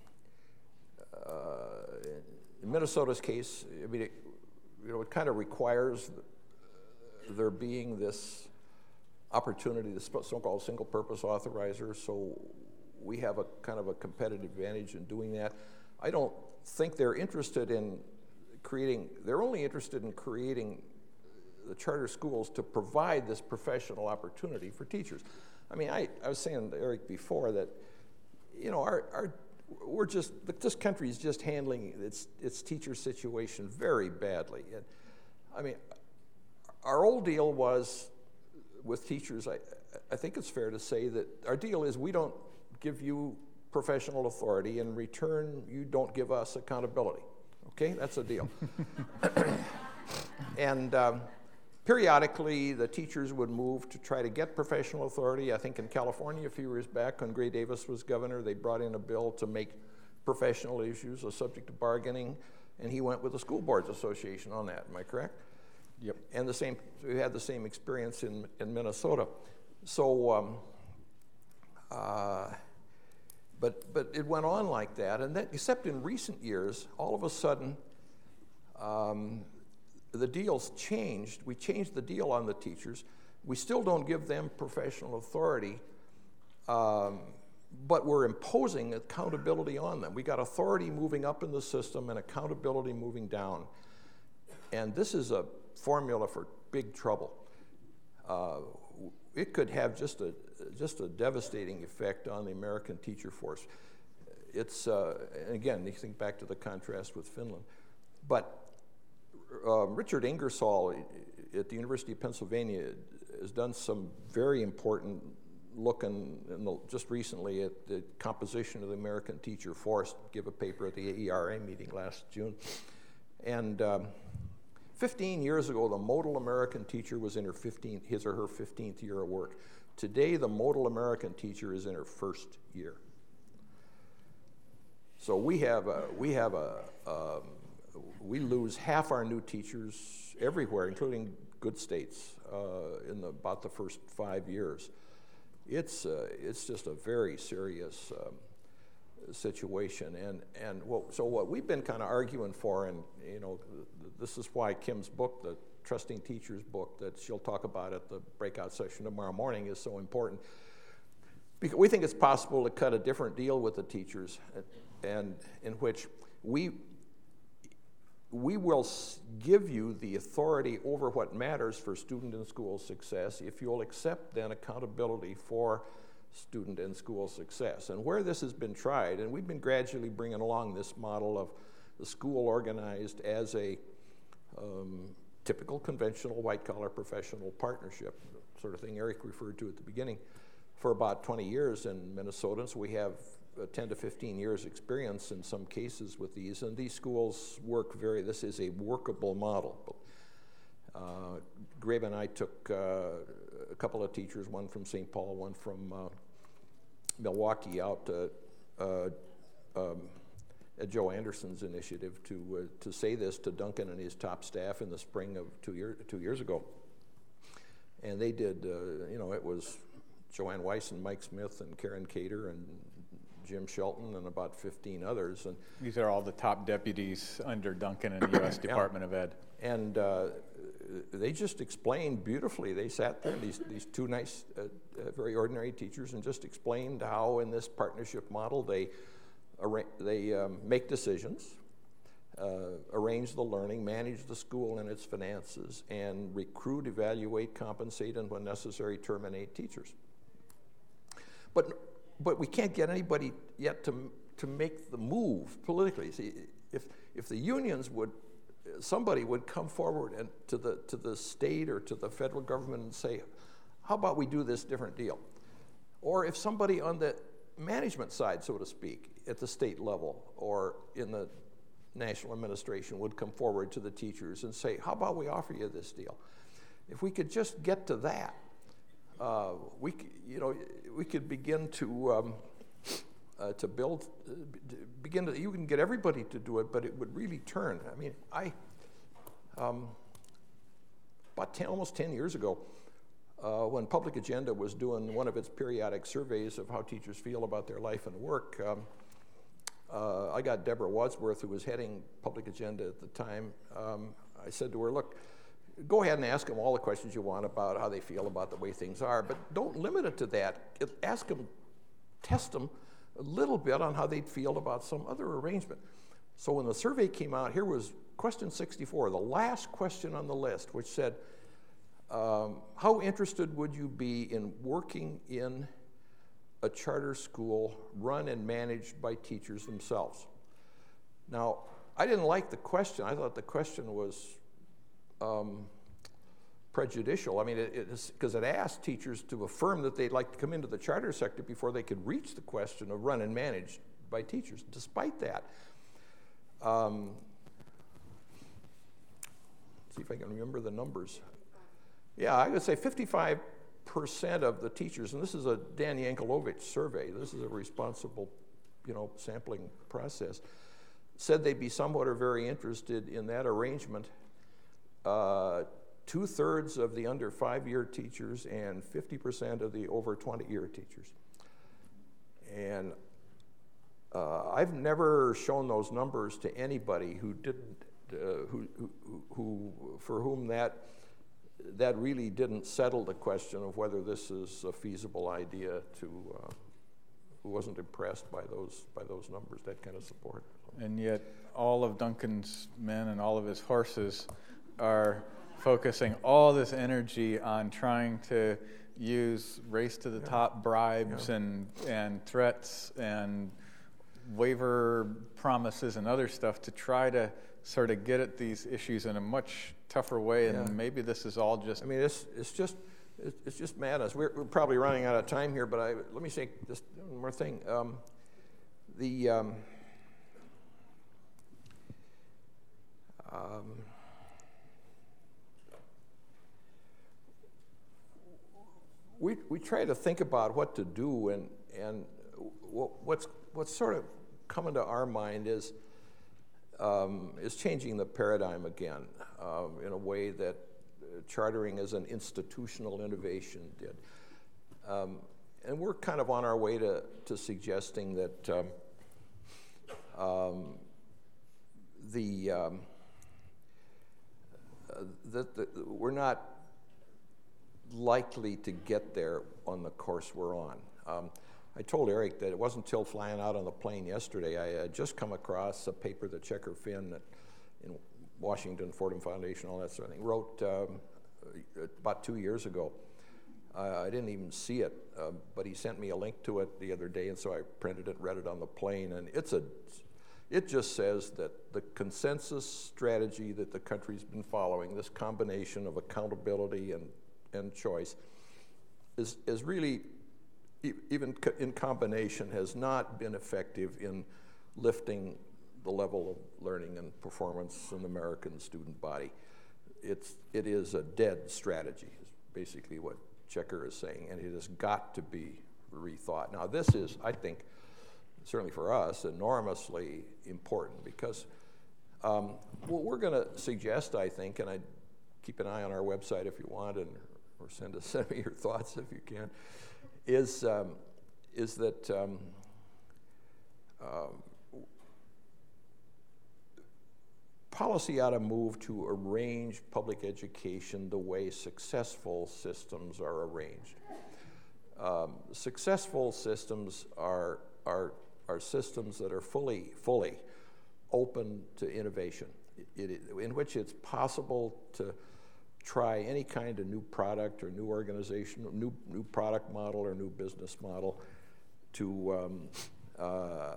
uh, in Minnesota's case, I mean, it, you know, it kind of requires there being this opportunity, this so-called single-purpose authorizer, so we have a kind of a competitive advantage in doing that. I don't think they're interested in creating, they're only interested in creating the charter schools to provide this professional opportunity for teachers. I mean, I, I was saying to Eric before that, you know, our, our we're just, this country is just handling its, its teacher situation very badly. And I mean, our old deal was with teachers, I, I think it's fair to say that our deal is we don't give you professional authority. In return, you don't give us accountability. Okay, that's a deal. And um, periodically, the teachers would move to try to get professional authority. I think in California a few years back, when Gray Davis was governor, they brought in a bill to make professional issues a subject of bargaining, and he went with the School Boards Association on that. Am I correct? Yep. And the same, we had the same experience in, in Minnesota. So, um, uh, but but it went on like that, and then, except in recent years, all of a sudden, um, the deal's changed. We changed the deal on the teachers. We still don't give them professional authority, um, but we're imposing accountability on them. We got authority moving up in the system and accountability moving down. And this is a formula for big trouble. Uh, it could have just a just a devastating effect on the American teacher force. It's uh, and again, you think back to the contrast with Finland, but uh, Richard Ingersoll at the University of Pennsylvania has done some very important looking in the, just recently at the composition of the American teacher force. Give a paper at the A E R A meeting last June, and. Um, Fifteen years ago, the modal American teacher was in her fifteenth, his or her fifteenth year of work. Today, the modal American teacher is in her first year. So we have a, we have a, um, we lose half our new teachers everywhere, including good states, uh, in the, about the first five years. It's uh, it's just a very serious um, situation, and and what, so what we've been kind of arguing for, and you know. This is why Kim's book, the Trusting Teachers book, that she'll talk about at the breakout session tomorrow morning, is so important. Because we think it's possible to cut a different deal with the teachers, and in which we we will give you the authority over what matters for student and school success if you'll accept then accountability for student and school success. And where this has been tried, and we've been gradually bringing along this model of the school organized as a Um, typical conventional white-collar professional partnership, sort of thing Eric referred to at the beginning, for about twenty years in Minnesota. So we have uh, ten to fifteen years experience in some cases with these, and these schools work very, this is a workable model. Uh, Grabe and I took uh, a couple of teachers, one from Saint Paul, one from uh, Milwaukee, out to uh, um, at Joe Anderson's initiative to uh, to say this to Duncan and his top staff in the spring of two years two years ago, and they did. Uh, you know, it was Joanne Weiss and Mike Smith and Karen Cater and Jim Shelton and about fifteen others. And these are all the top deputies under Duncan in the U S Department yeah. of Ed. And uh, they just explained beautifully. They sat there, these these two nice, uh, uh, very ordinary teachers, and just explained how in this partnership model they. They um, make decisions, uh, arrange the learning, manage the school and its finances, and recruit, evaluate, compensate, and when necessary, terminate teachers. But but we can't get anybody yet to to make the move politically. See, if if the unions would, somebody would come forward and to the to the state or to the federal government and say, how about we do this different deal? Or if somebody on the management side, so to speak, at the state level or in the national administration would come forward to the teachers and say, how about we offer you this deal? If we could just get to that, uh, we, you know, we could begin to um, uh, to build, uh, begin to, you can get everybody to do it, but it would really turn. I mean, I, um, about ten, almost ten years ago, Uh, when Public Agenda was doing one of its periodic surveys of how teachers feel about their life and work, um, uh, I got Deborah Wadsworth, who was heading Public Agenda at the time. Um, I said to her, look, go ahead and ask them all the questions you want about how they feel about the way things are, but don't limit it to that. It, ask them, test them a little bit on how they'd feel about some other arrangement. So when the survey came out, here was question sixty-four, the last question on the list, which said, Um, how interested would you be in working in a charter school run and managed by teachers themselves? Now, I didn't like the question. I thought the question was um, prejudicial. I mean, it, it's because it asked teachers to affirm that they'd like to come into the charter sector before they could reach the question of run and managed by teachers. Despite that, um, see if I can remember the numbers. Yeah, I would say fifty-five percent of the teachers, and this is a Dan Yankelovich survey, this is a responsible, you know, sampling process, said they'd be somewhat or very interested in that arrangement. Uh, Two-thirds of the under five-year teachers and fifty percent of the over twenty-year teachers. And uh, I've never shown those numbers to anybody who didn't, uh, who, who, who, for whom that that really didn't settle the question of whether this is a feasible idea to, uh, who wasn't impressed by those by those numbers, that kind of support. And yet, all of Duncan's men and all of his horses are focusing all this energy on trying to use race to the yeah. top bribes yeah. and and threats and waiver promises and other stuff to try to sort of get at these issues in a much tougher way. Yeah. And maybe this is all just... I mean, it's it's just it's just madness. We're, we're probably running out of time here, but I, let me say just one more thing. Um, the um, um, We, we try to think about what to do, and, and what's, what's sort of coming to our mind is, um, is changing the paradigm again um, in a way that uh, chartering as an institutional innovation did. Um, and we're kind of on our way to, to suggesting that um, um, the, um, uh, that the, we're not likely to get there on the course we're on. Um, I told Eric that it wasn't until flying out on the plane yesterday, I had just come across a paper that Checker Finn that in Washington, Fordham Foundation, all that sort of thing, wrote um, about two years ago. Uh, I didn't even see it, uh, but he sent me a link to it the other day, and so I printed it, read it on the plane, and it's a, it just says that the consensus strategy that the country's been following, this combination of accountability and and choice, is, is really, e- even co- in combination, has not been effective in lifting the level of learning and performance in the American student body. It's, it is a dead strategy, is basically what Checker is saying, and it has got to be rethought. Now, this is, I think, certainly for us, enormously important, because um, what we're going to suggest, I think, and I keep an eye on our website if you want, and or send us send me your thoughts if you can, is um, is that um, um, policy ought to move to arrange public education the way successful systems are arranged. Um, successful systems are are are systems that are fully fully open to innovation, it, it, in which it's possible to try any kind of new product or new organization, new new product model or new business model to um, uh,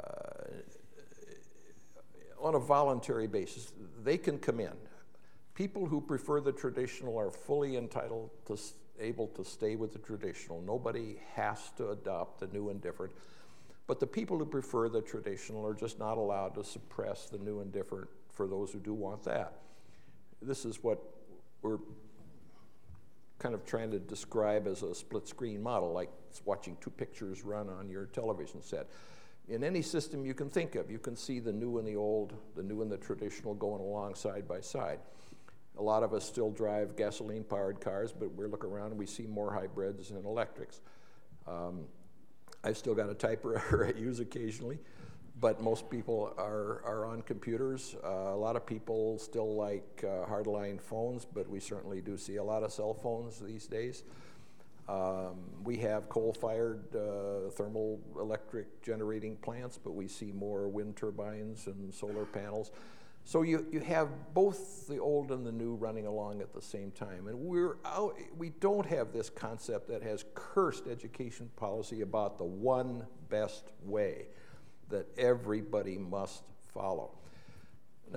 on a voluntary basis. They can come in. People who prefer the traditional are fully entitled to able to stay with the traditional. Nobody has to adopt the new and different. But the people who prefer the traditional are just not allowed to suppress the new and different for those who do want that. This is what we're kind of trying to describe as a split screen model, like watching two pictures run on your television set. In any system you can think of, you can see the new and the old, the new and the traditional going along side by side. A lot of us still drive gasoline-powered cars, but we look around and we see more hybrids and electrics. Um, I've still got a typewriter I use occasionally, but most people are, are on computers. Uh, a lot of people still like uh, hardline phones, but we certainly do see a lot of cell phones these days. Um, we have coal-fired uh, thermal electric generating plants, but we see more wind turbines and solar panels. So you, you have both the old and the new running along at the same time. And we're out, we don't have this concept that has cursed education policy about the one best way that everybody must follow. Now,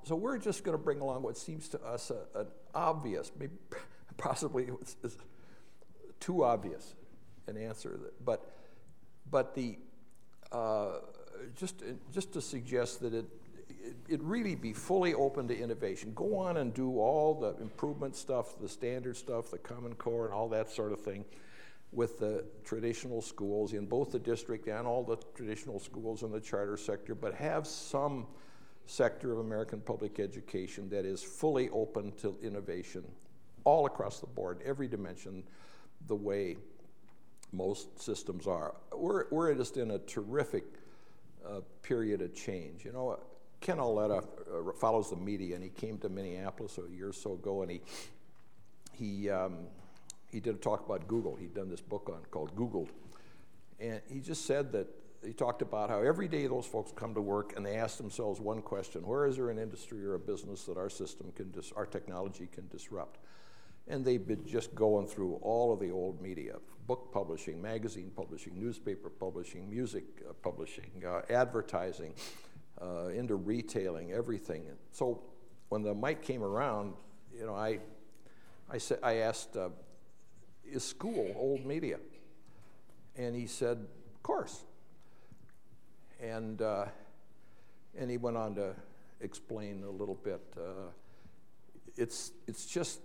so we're just going to bring along what seems to us a, an obvious, maybe possibly it's, it's too obvious an answer, but but the uh, just just to suggest that it, it it really be fully open to innovation. Go on and do all the improvement stuff, the standard stuff, the Common Core, and all that sort of thing with the traditional schools in both the district and all the traditional schools in the charter sector, but have some sector of American public education that is fully open to innovation all across the board, every dimension, the way most systems are. We're, we're just in a terrific uh, period of change. You know, Ken Auletta uh, follows the media, and he came to Minneapolis a year or so ago, and he, he, um, he did a talk about Google. He'd done this book on called Googled. And he just said that, he talked about how every day those folks come to work and they ask themselves one question: where is there an industry or a business that our system can, dis- our technology can disrupt? And they've been just going through all of the old media, book publishing, magazine publishing, newspaper publishing, music uh, publishing, uh, advertising, uh, into retailing, everything. And so when the mic came around, you know, I, I, said, I asked, uh, is school old media? And he said, of course. And, uh, and he went on to explain a little bit. Uh, it's, it's just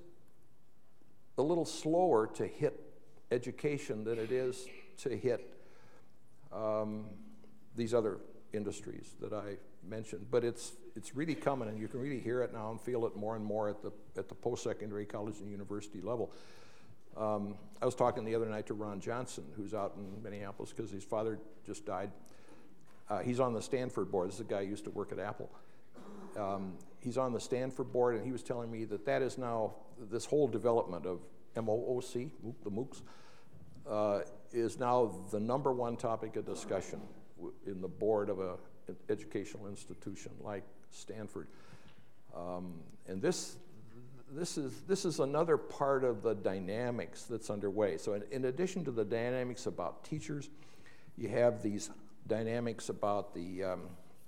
a little slower to hit education than it is to hit um, these other industries that I mentioned. But it's, it's really coming, and you can really hear it now and feel it more and more at the, at the post-secondary college and university level. Um, I was talking the other night to Ron Johnson, who's out in Minneapolis because his father just died. Uh, he's on the Stanford board. This is a guy who used to work at Apple. Um, he's on the Stanford board, and he was telling me that that is now, this whole development of M O O C, the MOOCs, uh, is now the number one topic of discussion in the board of a, an educational institution like Stanford. Um, and this, this, is, this is another part of the dynamics that's underway. So in, in addition to the dynamics about teachers, you have these dynamics about the um,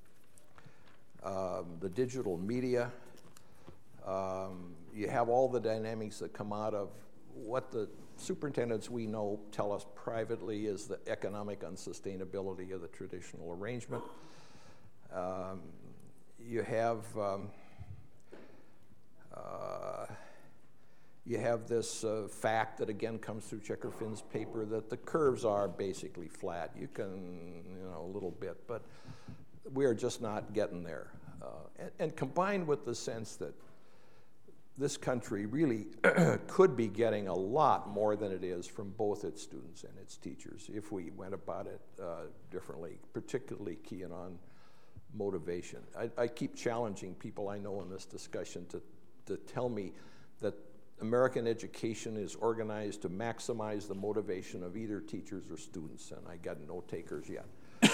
um, the digital media. Um, you have all the dynamics that come out of what the superintendents we know tell us privately is the economic unsustainability of the traditional arrangement. Um, you have um, uh, You have this uh, fact that again comes through Checker Finn's paper that the curves are basically flat. You can, you know, a little bit, but we are just not getting there. Uh, and, and combined with the sense that this country really could be getting a lot more than it is from both its students and its teachers if we went about it uh, differently, particularly keying on motivation. I, I keep challenging people I know in this discussion to, to tell me that American education is organized to maximize the motivation of either teachers or students, and I got no takers yet.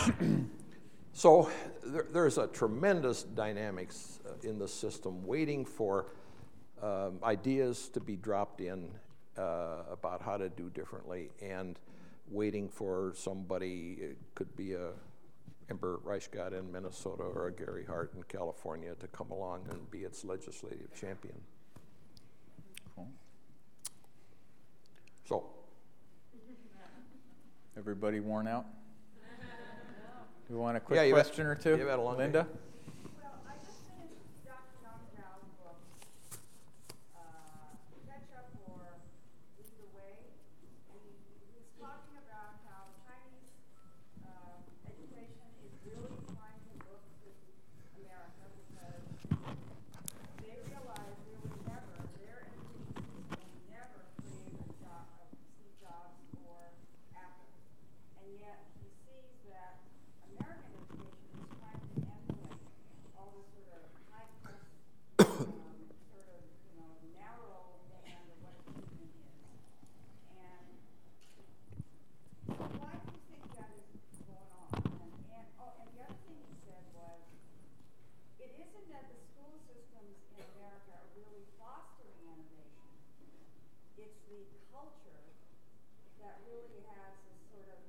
So there, there's a tremendous dynamics uh, in the system waiting for um, ideas to be dropped in uh, about how to do differently, and waiting for somebody, it could be a Ember Reichgott in Minnesota or a Gary Hart in California, to come along and be its legislative champion. So, everybody worn out? Do we want a quick yeah, question had, or two? You've had a long Linda? Day. Well, I just finished Doctor John Chow's book, uh, Catch Up or Lead the Way, and he, he's talking about how Chinese uh, education is really trying to look to America because they realize there was never, their education system never created a job of Steve Jobs or Apple. And yet he sees that American education is trying to emulate all this sort of high-tech, um, sort of, you know, narrow band of what achievement is. And why do you think that is going on? And, and, oh, and the other thing he said was, it isn't that the school systems in America are really fostering innovation. It's the culture that really has this sort of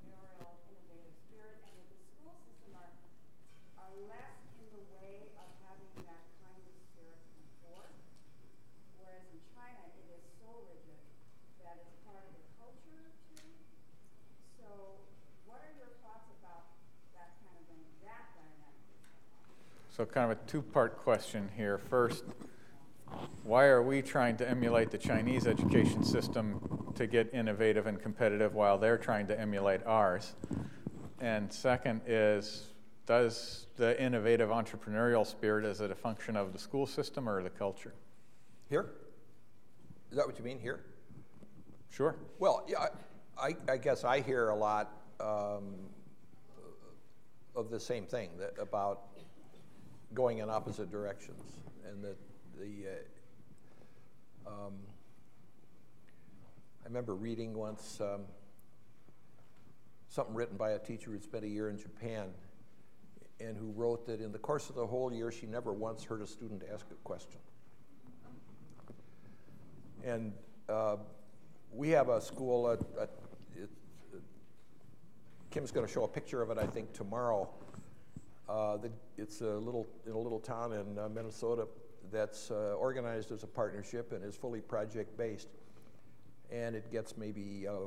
entrepreneurial, innovative spirit, and that the school system are, are less in the way of So kind of a two-part question here. First, why are we trying to emulate the Chinese education system to get innovative and competitive while they're trying to emulate ours? And second is, does the innovative entrepreneurial spirit, is it a function of the school system or the culture? Here? Is that what you mean, here? Sure. Well, yeah, I, I guess I hear a lot um, of the same thing, that about going in opposite directions, and that the uh, um, I remember reading once um, something written by a teacher who'd spent a year in Japan, and who wrote that in the course of the whole year she never once heard a student ask a question. And uh, we have a school, uh, uh, it, uh, Kim's going to show a picture of it, I think, tomorrow. Uh, the, it's a little in a little town in uh, Minnesota that's uh, organized as a partnership and is fully project-based, and it gets maybe uh,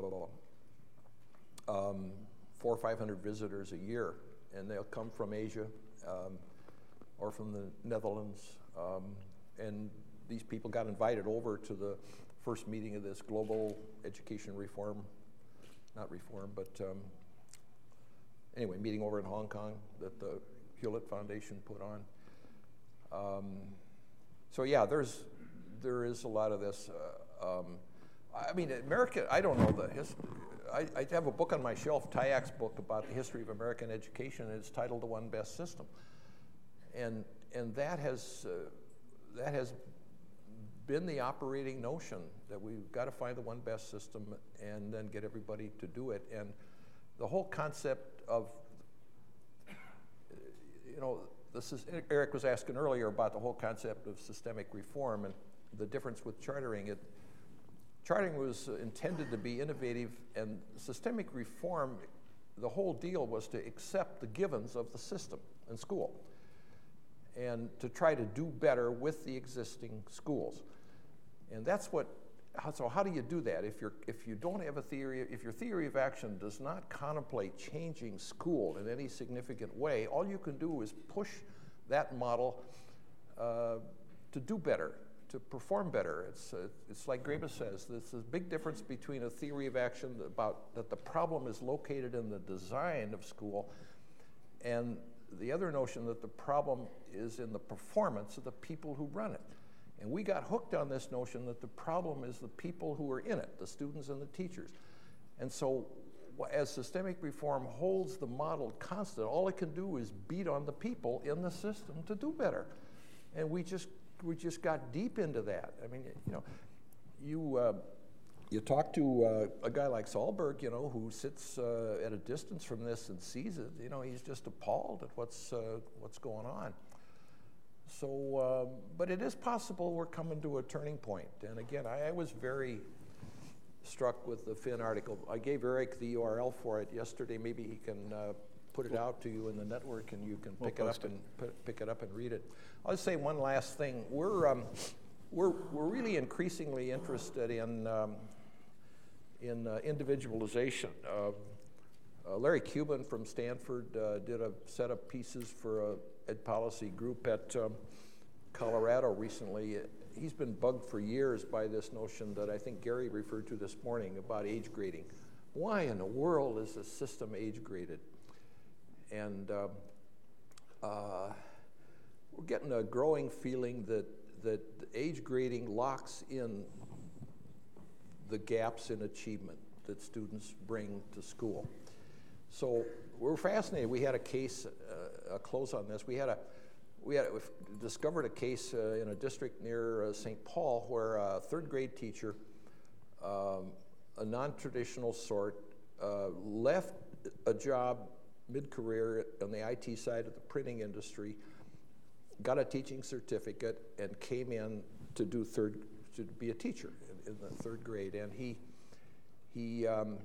um, four or five hundred visitors a year, and they'll come from Asia um, or from the Netherlands, um, and these people got invited over to the first meeting of this global education reform, not reform, but um, anyway, meeting over in Hong Kong that the Hewlett Foundation put on. Um, so yeah, there's there is a lot of this. Uh, um, I mean, America. I don't know the history. I, I have a book on my shelf, Tyak's book about the history of American education, and it's titled "The One Best System," and and that has uh, that has been the operating notion, that we've got to find the one best system and then get everybody to do it. And the whole concept of, you know, this is, Eric was asking earlier about the whole concept of systemic reform and the difference with chartering. It, chartering was intended to be innovative, and systemic reform, the whole deal was to accept the givens of the system in school and to try to do better with the existing schools. And that's what, so how do you do that? If you're, if you don't have a theory, if your theory of action does not contemplate changing school in any significant way, all you can do is push that model uh, to do better, to perform better. It's, uh, it's like Graeber says, there's a big difference between a theory of action about that the problem is located in the design of school, and the other notion that the problem is in the performance of the people who run it. And we got hooked on this notion that the problem is the people who are in it, the students and the teachers. And so as systemic reform holds the model constant, all it can do is beat on the people in the system to do better. And we just we just got deep into that. I mean, you know, you uh, you talk to uh, a guy like Sahlberg, you know, who sits uh, at a distance from this and sees it. You know, he's just appalled at what's uh, what's going on. So, uh, but it is possible we're coming to a turning point. And again, I, I was very struck with the Finn article. I gave Eric the U R L for it yesterday. Maybe he can uh, put it out to you in the network, and you can We'll pick it up it. and put, pick it up and read it. I'll just say one last thing. We're um, we're we're really increasingly interested in um, in uh, individualization. Uh, uh, Larry Cuban from Stanford uh, did a set of pieces for a ed policy group at um, Colorado recently. He's been bugged for years by this notion that I think Gary referred to this morning about age grading. Why in the world is the system age graded? And um, uh, we're getting a growing feeling that that age grading locks in the gaps in achievement that students bring to school. So we're fascinated. We had a case, uh, a close on this. We had a, we had we've discovered a case uh, in a district near uh, Saint Paul where a third grade teacher, um, a non-traditional sort, uh, left a job mid-career on the I T side of the printing industry, got a teaching certificate, and came in to do third, to be a teacher in, in the third grade. And he, he. Um,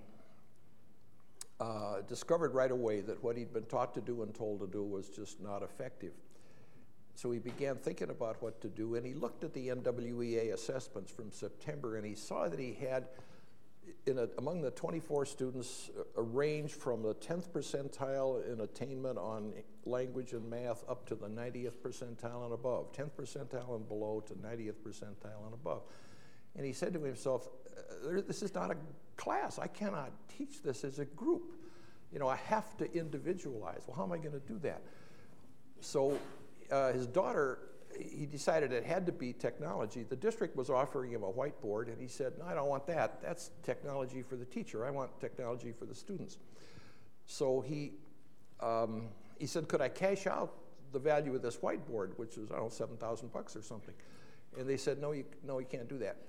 Uh, discovered right away that what he'd been taught to do and told to do was just not effective. So he began thinking about what to do, and he looked at the N W E A assessments from September, and he saw that he had, in a, among the twenty-four students, a, a range from the tenth percentile in attainment on language and math up to the ninetieth percentile and above, tenth percentile and below to ninetieth percentile and above. And he said to himself, uh, this is not a class. I cannot teach this as a group. You know, I have to individualize. Well, how am I going to do that? So uh, his daughter, he decided it had to be technology. The district was offering him a whiteboard, and he said, no, I don't want that. That's technology for the teacher. I want technology for the students. So he, um, he said, could I cash out the value of this whiteboard, which was, I don't know, seven thousand bucks or something? And they said, no, you, no, you can't do that.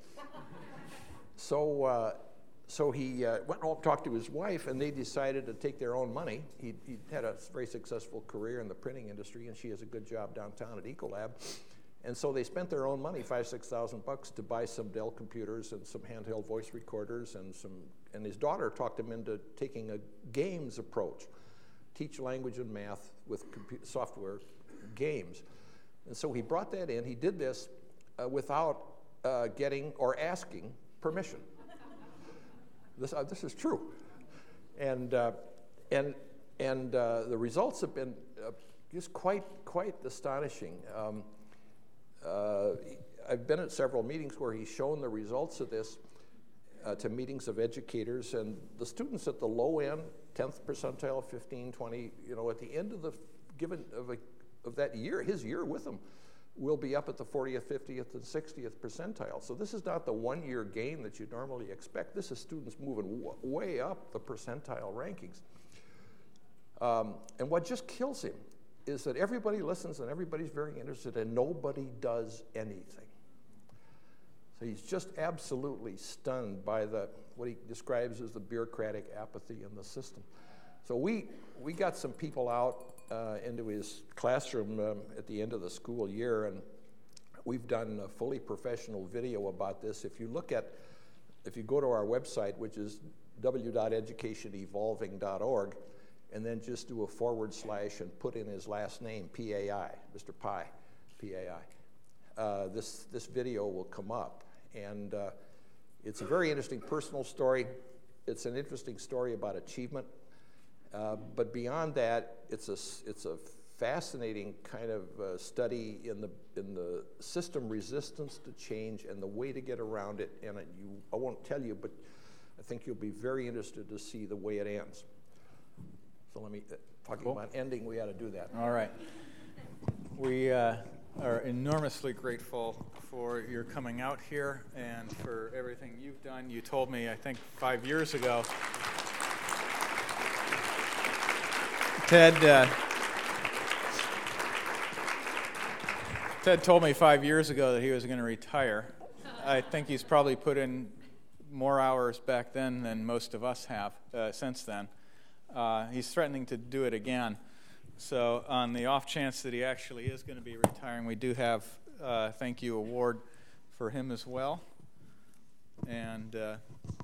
so uh, so he uh, went home, talked to his wife, and they decided to take their own money. He he had a very successful career in the printing industry, and she has a good job downtown at Ecolab. And so they spent their own money, five, six thousand bucks, to buy some Dell computers and some handheld voice recorders, and some. And his daughter talked him into taking a games approach, teach language and math with computer software games. And so he brought that in. He did this uh, without uh, getting or asking permission. This uh, this is true, and uh, and and uh, the results have been uh, just quite quite astonishing. Um, uh, I've been at several meetings where he's shown the results of this uh, to meetings of educators, and the students at the low end, tenth percentile, fifteen, twenty, you know, at the end of the given of a, of that year, his year with them, will be up at the fortieth, fiftieth, and sixtieth percentile. So this is not the one-year gain that you normally expect. This is students moving w- way up the percentile rankings. Um, and what just kills him is that everybody listens and everybody's very interested and nobody does anything. So he's just absolutely stunned by the what he describes as the bureaucratic apathy in the system. So we we got some people out Uh, into his classroom um, at the end of the school year, and we've done a fully professional video about this. If you look at, if you go to our website, which is w w w dot education evolving dot org, and then just do a forward slash and put in his last name, P A I, Mister Pi, P A I, uh, this, this video will come up. And uh, it's a very interesting personal story. It's an interesting story about achievement. Uh, but beyond that, it's a, it's a fascinating kind of uh, study in the in the system resistance to change and the way to get around it. And it, you, I won't tell you, but I think you'll be very interested to see the way it ends. So let me, uh, talking cool. about ending, we ought to do that. All right. We uh, are enormously grateful for your coming out here and for everything you've done. You told me, I think, five years ago, Ted, uh, Ted told me five years ago that he was going to retire. I think he's probably put in more hours back then than most of us have uh, since then. Uh, he's threatening to do it again. So on the off chance that he actually is going to be retiring, we do have a thank you award for him as well. And uh,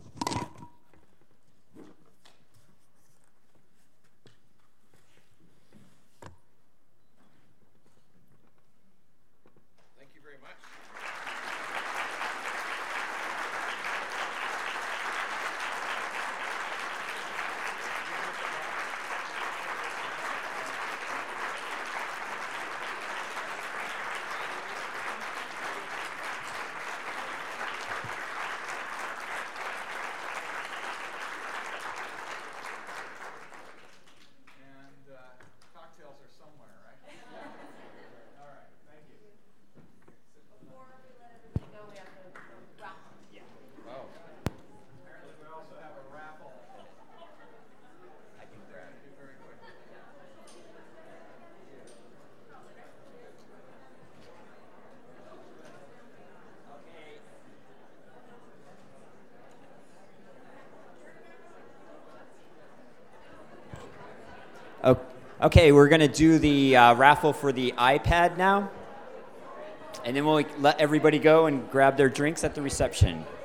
Okay, we're going to do the uh, raffle for the iPad now, and then we'll let everybody go and grab their drinks at the reception.